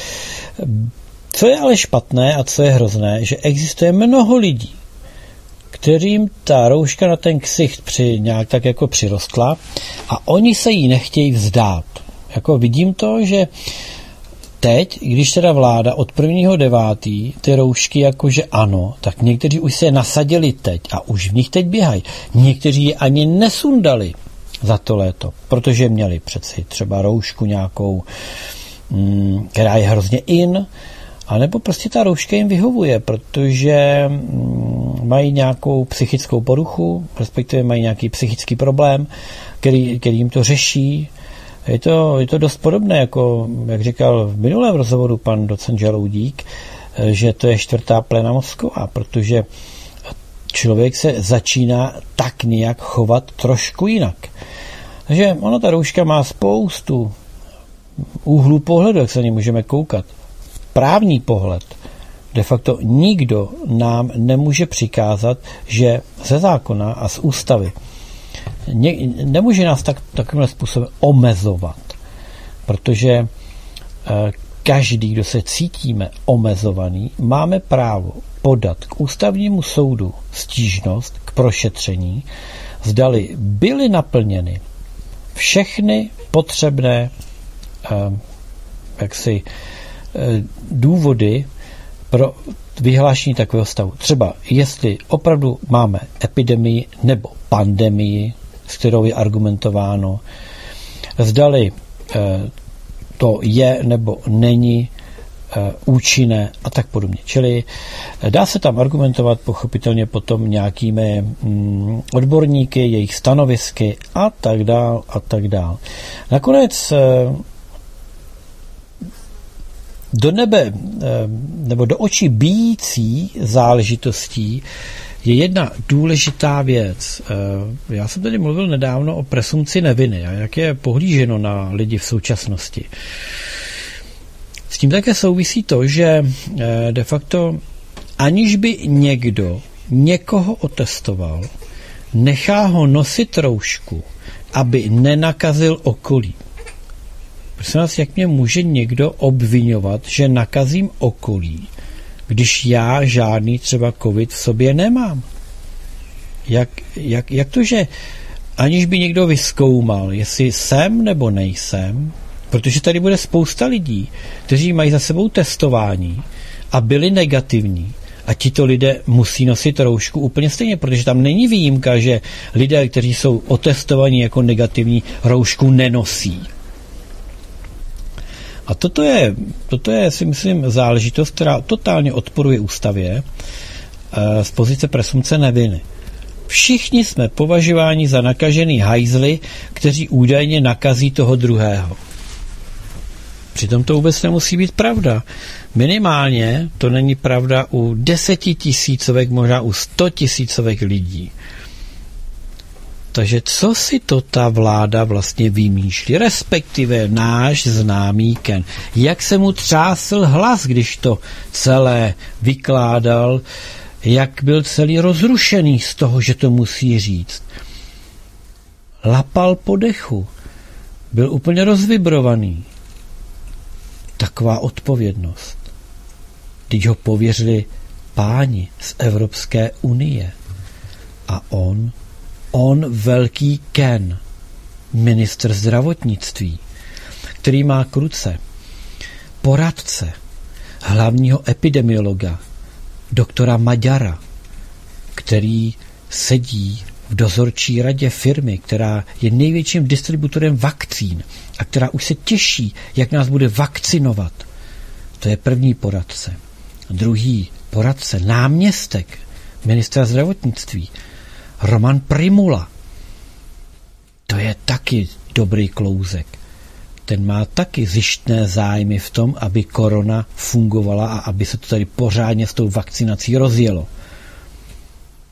Co je ale špatné a co je hrozné, že existuje mnoho lidí, kterým ta rouška na ten ksicht při, nějak tak jako přirostla a oni se jí nechtějí vzdát. Jako vidím to, že teď, když teda vláda od prvního devátý ty roušky jakože ano, tak někteří už se je nasadili teď a už v nich teď běhají. Někteří je ani nesundali za to léto, protože měli přeci třeba roušku nějakou, mm, která je hrozně in, anebo prostě ta rouška jim vyhovuje, protože mm, mají nějakou psychickou poruchu, respektive mají nějaký psychický problém, který, který jim to řeší. Je to, je to dost podobné, jako jak říkal v minulém rozhovoru pan docent Žaloudík, že to je čtvrtá plena mozková, protože člověk se začíná tak nějak chovat trošku jinak. Takže ono, ta rouška má spoustu úhlů pohledu, jak se na ní můžeme koukat. Právní pohled. De facto nikdo nám nemůže přikázat, že ze zákona a z ústavy Ne, nemůže nás tak, takovým způsobem omezovat, protože e, každý, kdo se cítíme omezovaný, máme právo podat k ústavnímu soudu stížnost k prošetření, zdali byly naplněny všechny potřebné e, jaksi, e, důvody pro vyhlášení takového stavu. Třeba jestli opravdu máme epidemii nebo pandemii, s kterou je argumentováno, zdali e, to je nebo není e, účinné a tak podobně. Čili e, dá se tam argumentovat pochopitelně potom nějakými mm, odborníky, jejich stanovisky a tak dál a tak dál. Nakonec e, do nebe e, nebo do očí bijící záležitostí je jedna důležitá věc. Já jsem tady mluvil nedávno o presumci neviny a jak je pohlíženo na lidi v současnosti. S tím také souvisí to, že de facto aniž by někdo někoho otestoval, nechá ho nosit roušku, aby nenakazil okolí. Prosím vás, jak mě může někdo obvinovat, že nakazím okolí, když já žádný třeba covid v sobě nemám? Jak, jak, jak to, že aniž by někdo vyzkoumal, jestli jsem nebo nejsem, protože tady bude spousta lidí, kteří mají za sebou testování a byli negativní a tito lidé musí nosit roušku úplně stejně, protože tam není výjimka, že lidé, kteří jsou otestovaní jako negativní, roušku nenosí. A toto je, toto je, si myslím, záležitost, která totálně odporuje ústavě e, z pozice presumce neviny. Všichni jsme považováni za nakažený hajzly, kteří údajně nakazí toho druhého. Přitom to vůbec nemusí být pravda. Minimálně to není pravda u desetitisícovek, možná u stotisícovek lidí. Takže co si to ta vláda vlastně vymýšlí, respektive náš známý Ken. Jak se mu třásl hlas, když to celé vykládal, jak byl celý rozrušený z toho, že to musí říct. Lapal po dechu, byl úplně rozvibrovaný. Taková odpovědnost. Když ho pověřili páni z Evropské unie a on On velký Ken, ministr zdravotnictví, který má k ruce poradce hlavního epidemiologa, doktora Maďara, který sedí v dozorčí radě firmy, která je největším distributorem vakcín a která už se těší, jak nás bude vakcinovat. To je první poradce. Druhý poradce, náměstek ministra zdravotnictví, Roman Primula. To je taky dobrý klouzek. Ten má taky zištné zájmy v tom, aby korona fungovala a aby se to tady pořádně s tou vakcinací rozjelo.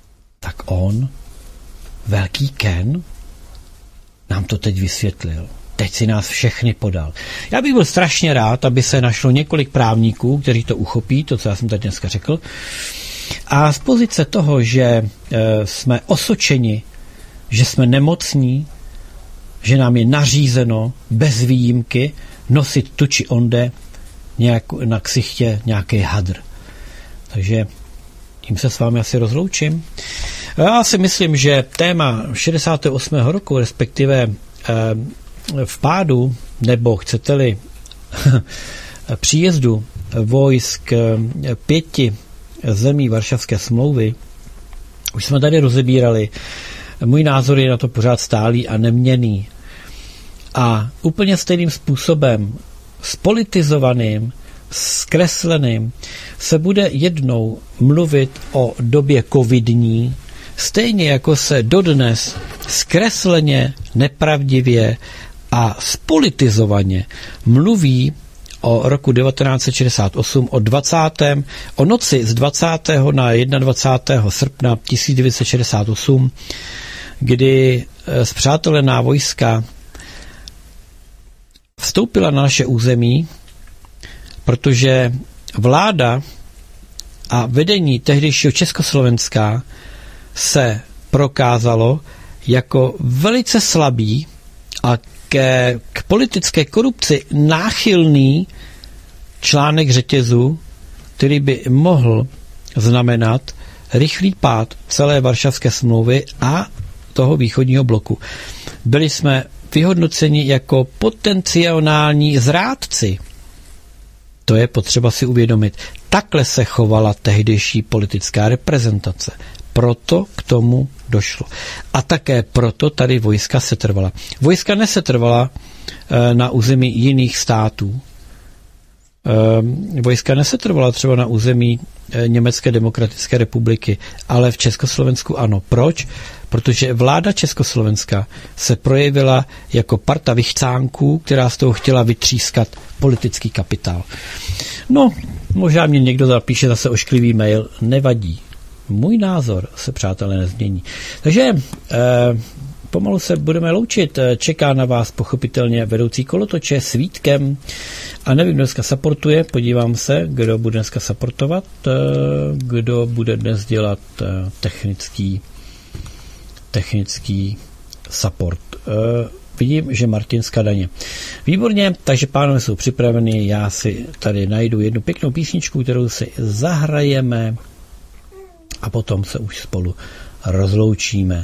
Tak on, velký Ken, nám to teď vysvětlil. teď si nás všechny podal. Já bych byl strašně rád, aby se našlo několik právníků, kteří to uchopí, to, co já jsem tady dneska řekl, a z pozice toho, že e, jsme osočeni, že jsme nemocní, že nám je nařízeno bez výjimky nosit tu či onde nějak, na ksichtě nějaký hadr. Takže tím se s vámi asi rozloučím. Já si myslím, že téma šedesátého osmého roku, respektive e, vpádu, nebo chcete-li příjezdu vojsk pěti zemí Varšavské smlouvy, už jsme tady rozebírali. Můj názor je na to pořád stálý a neměnný. A úplně stejným způsobem, spolitizovaným, zkresleným, se bude jednou mluvit o době covidní, stejně jako se dodnes zkresleně, nepravdivě a spolitizovaně mluví o roku devatenáct set šedesát osm, o dvacátém o noci z dvacátého na dvacátého prvního srpna tisíc devět set šedesát osm, kdy spřátelená vojska vstoupila na naše území, protože vláda a vedení tehdejšího Československa se prokázalo jako velice slabý a ke, k politické korupci náchylný článek řetězu, který by mohl znamenat rychlý pád celé Varšavské smlouvy a toho východního bloku. Byli jsme vyhodnoceni jako potenciální zrádci. To je potřeba si uvědomit. Takhle se chovala tehdejší politická reprezentace. Proto k tomu došlo. A také proto tady vojska setrvala. Vojska nesetrvala e, na území jiných států. E, vojska nesetrvala třeba na území e, Německé demokratické republiky, ale v Československu ano. Proč? Protože vláda Československa se projevila jako parta vychcánků, která z toho chtěla vytřískat politický kapitál. No, možná mě někdo zapíše zase ošklivý mail, nevadí. Můj názor se, přátelé, nezmění. Takže eh, pomalu se budeme loučit. Čeká na vás pochopitelně vedoucí kolotoče s Vítkem. A nevím, kdo dneska supportuje. Podívám se, kdo bude dneska supportovat. Eh, kdo bude dnes dělat eh, technický technický support. Eh, vidím, že Martin z Kadaně. Výborně, takže pánové jsou připraveni. Já si tady najdu jednu pěknou písničku, kterou si zahrajeme a potom se už spolu rozloučíme.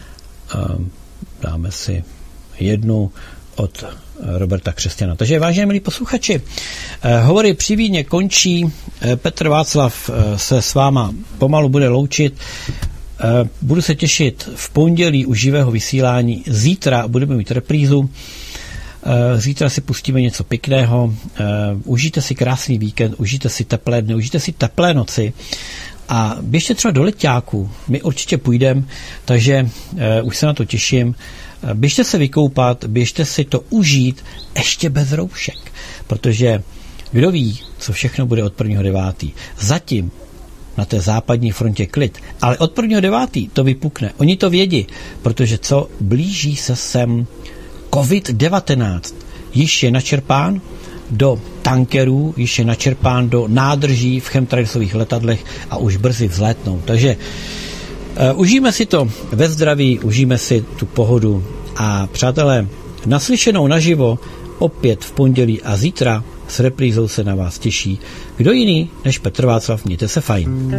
Dáme si jednu od Roberta Křesťana. Takže vážení milí posluchači, hovory při víně končí. Petr Václav se s váma pomalu bude loučit. Budu se těšit v pondělí u živého vysílání. Zítra budeme mít reprízu. Zítra si pustíme něco pěkného. Užijte si krásný víkend, užijte si teplé dny, užijte si teplé noci. A běžte třeba do Leťáků, my určitě půjdeme, takže uh, už se na to těším. Běžte se vykoupat, běžte si to užít ještě bez roušek, protože kdo ví, co všechno bude od prvního devátého Zatím na té západní frontě klid, ale od prvního devátého to vypukne. Oni to vědí, protože co blíží se sem covid devatenáct, již je načerpán do tankerů, již je načerpán do nádrží v chemtrailsových letadlech a už brzy vzlétnou. Takže uh, užijeme si to ve zdraví, užijeme si tu pohodu a přátelé, naslyšenou naživo opět v pondělí a zítra s reprízou se na vás těší. Kdo jiný než Petr Václav, mějte se fajn.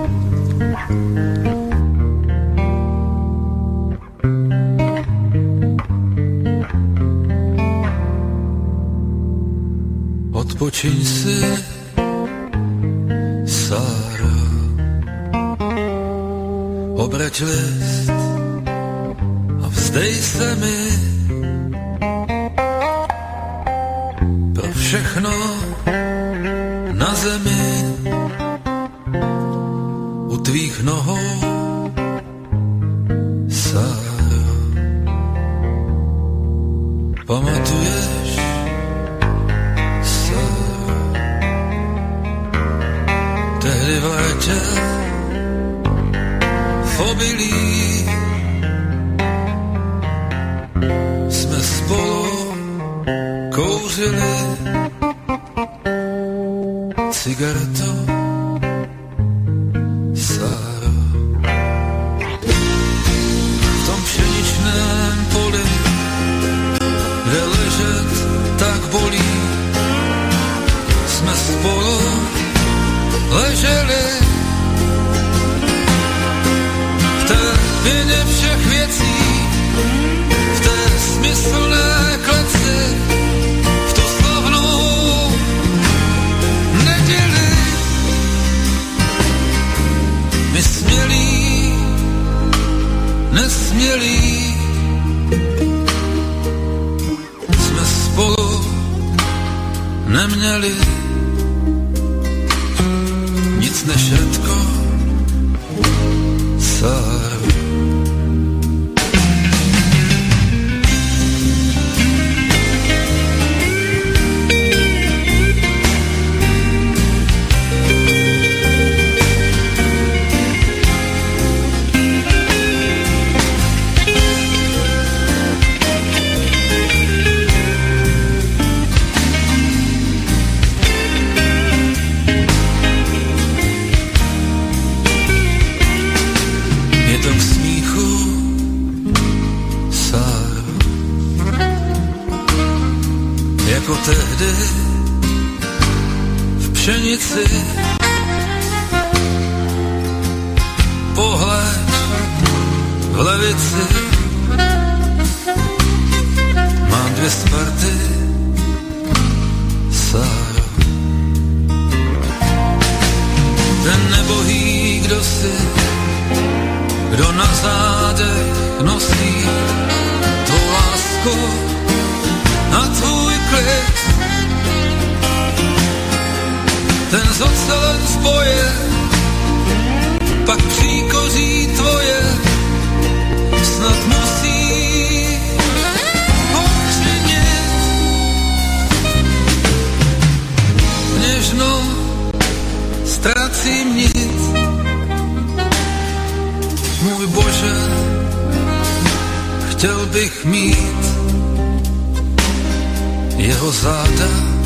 Odpočiň si, Sára, obrať list a vzdej se mi pro všechno na zemi u tvých nohou, Sára. Pamatuješ, tehdy v létě v obilí jsme spolu kouřili cigaretu, Sáro. V tom pšeničném poli, kde ležet tak bolí, jsme spolu leželi v té vině všech věcí, v té smyslné kleci, v tu slavnou neděli. My smělí, nesmělí, jsme spolu neměli nic než redko, Sáro. Jako tehdy v pšenici, pohled v levici, mám dvě Sparty, Sáro. Ten nebohý, kdo si, kdo na zádech nosí tvou lásku a tvůj klid, ten z ocelen spoje, pak příkoří tvoje, snad musí pokřenit. Něžno ztrácím nic, můj Bože, chtěl bych mít jeho záda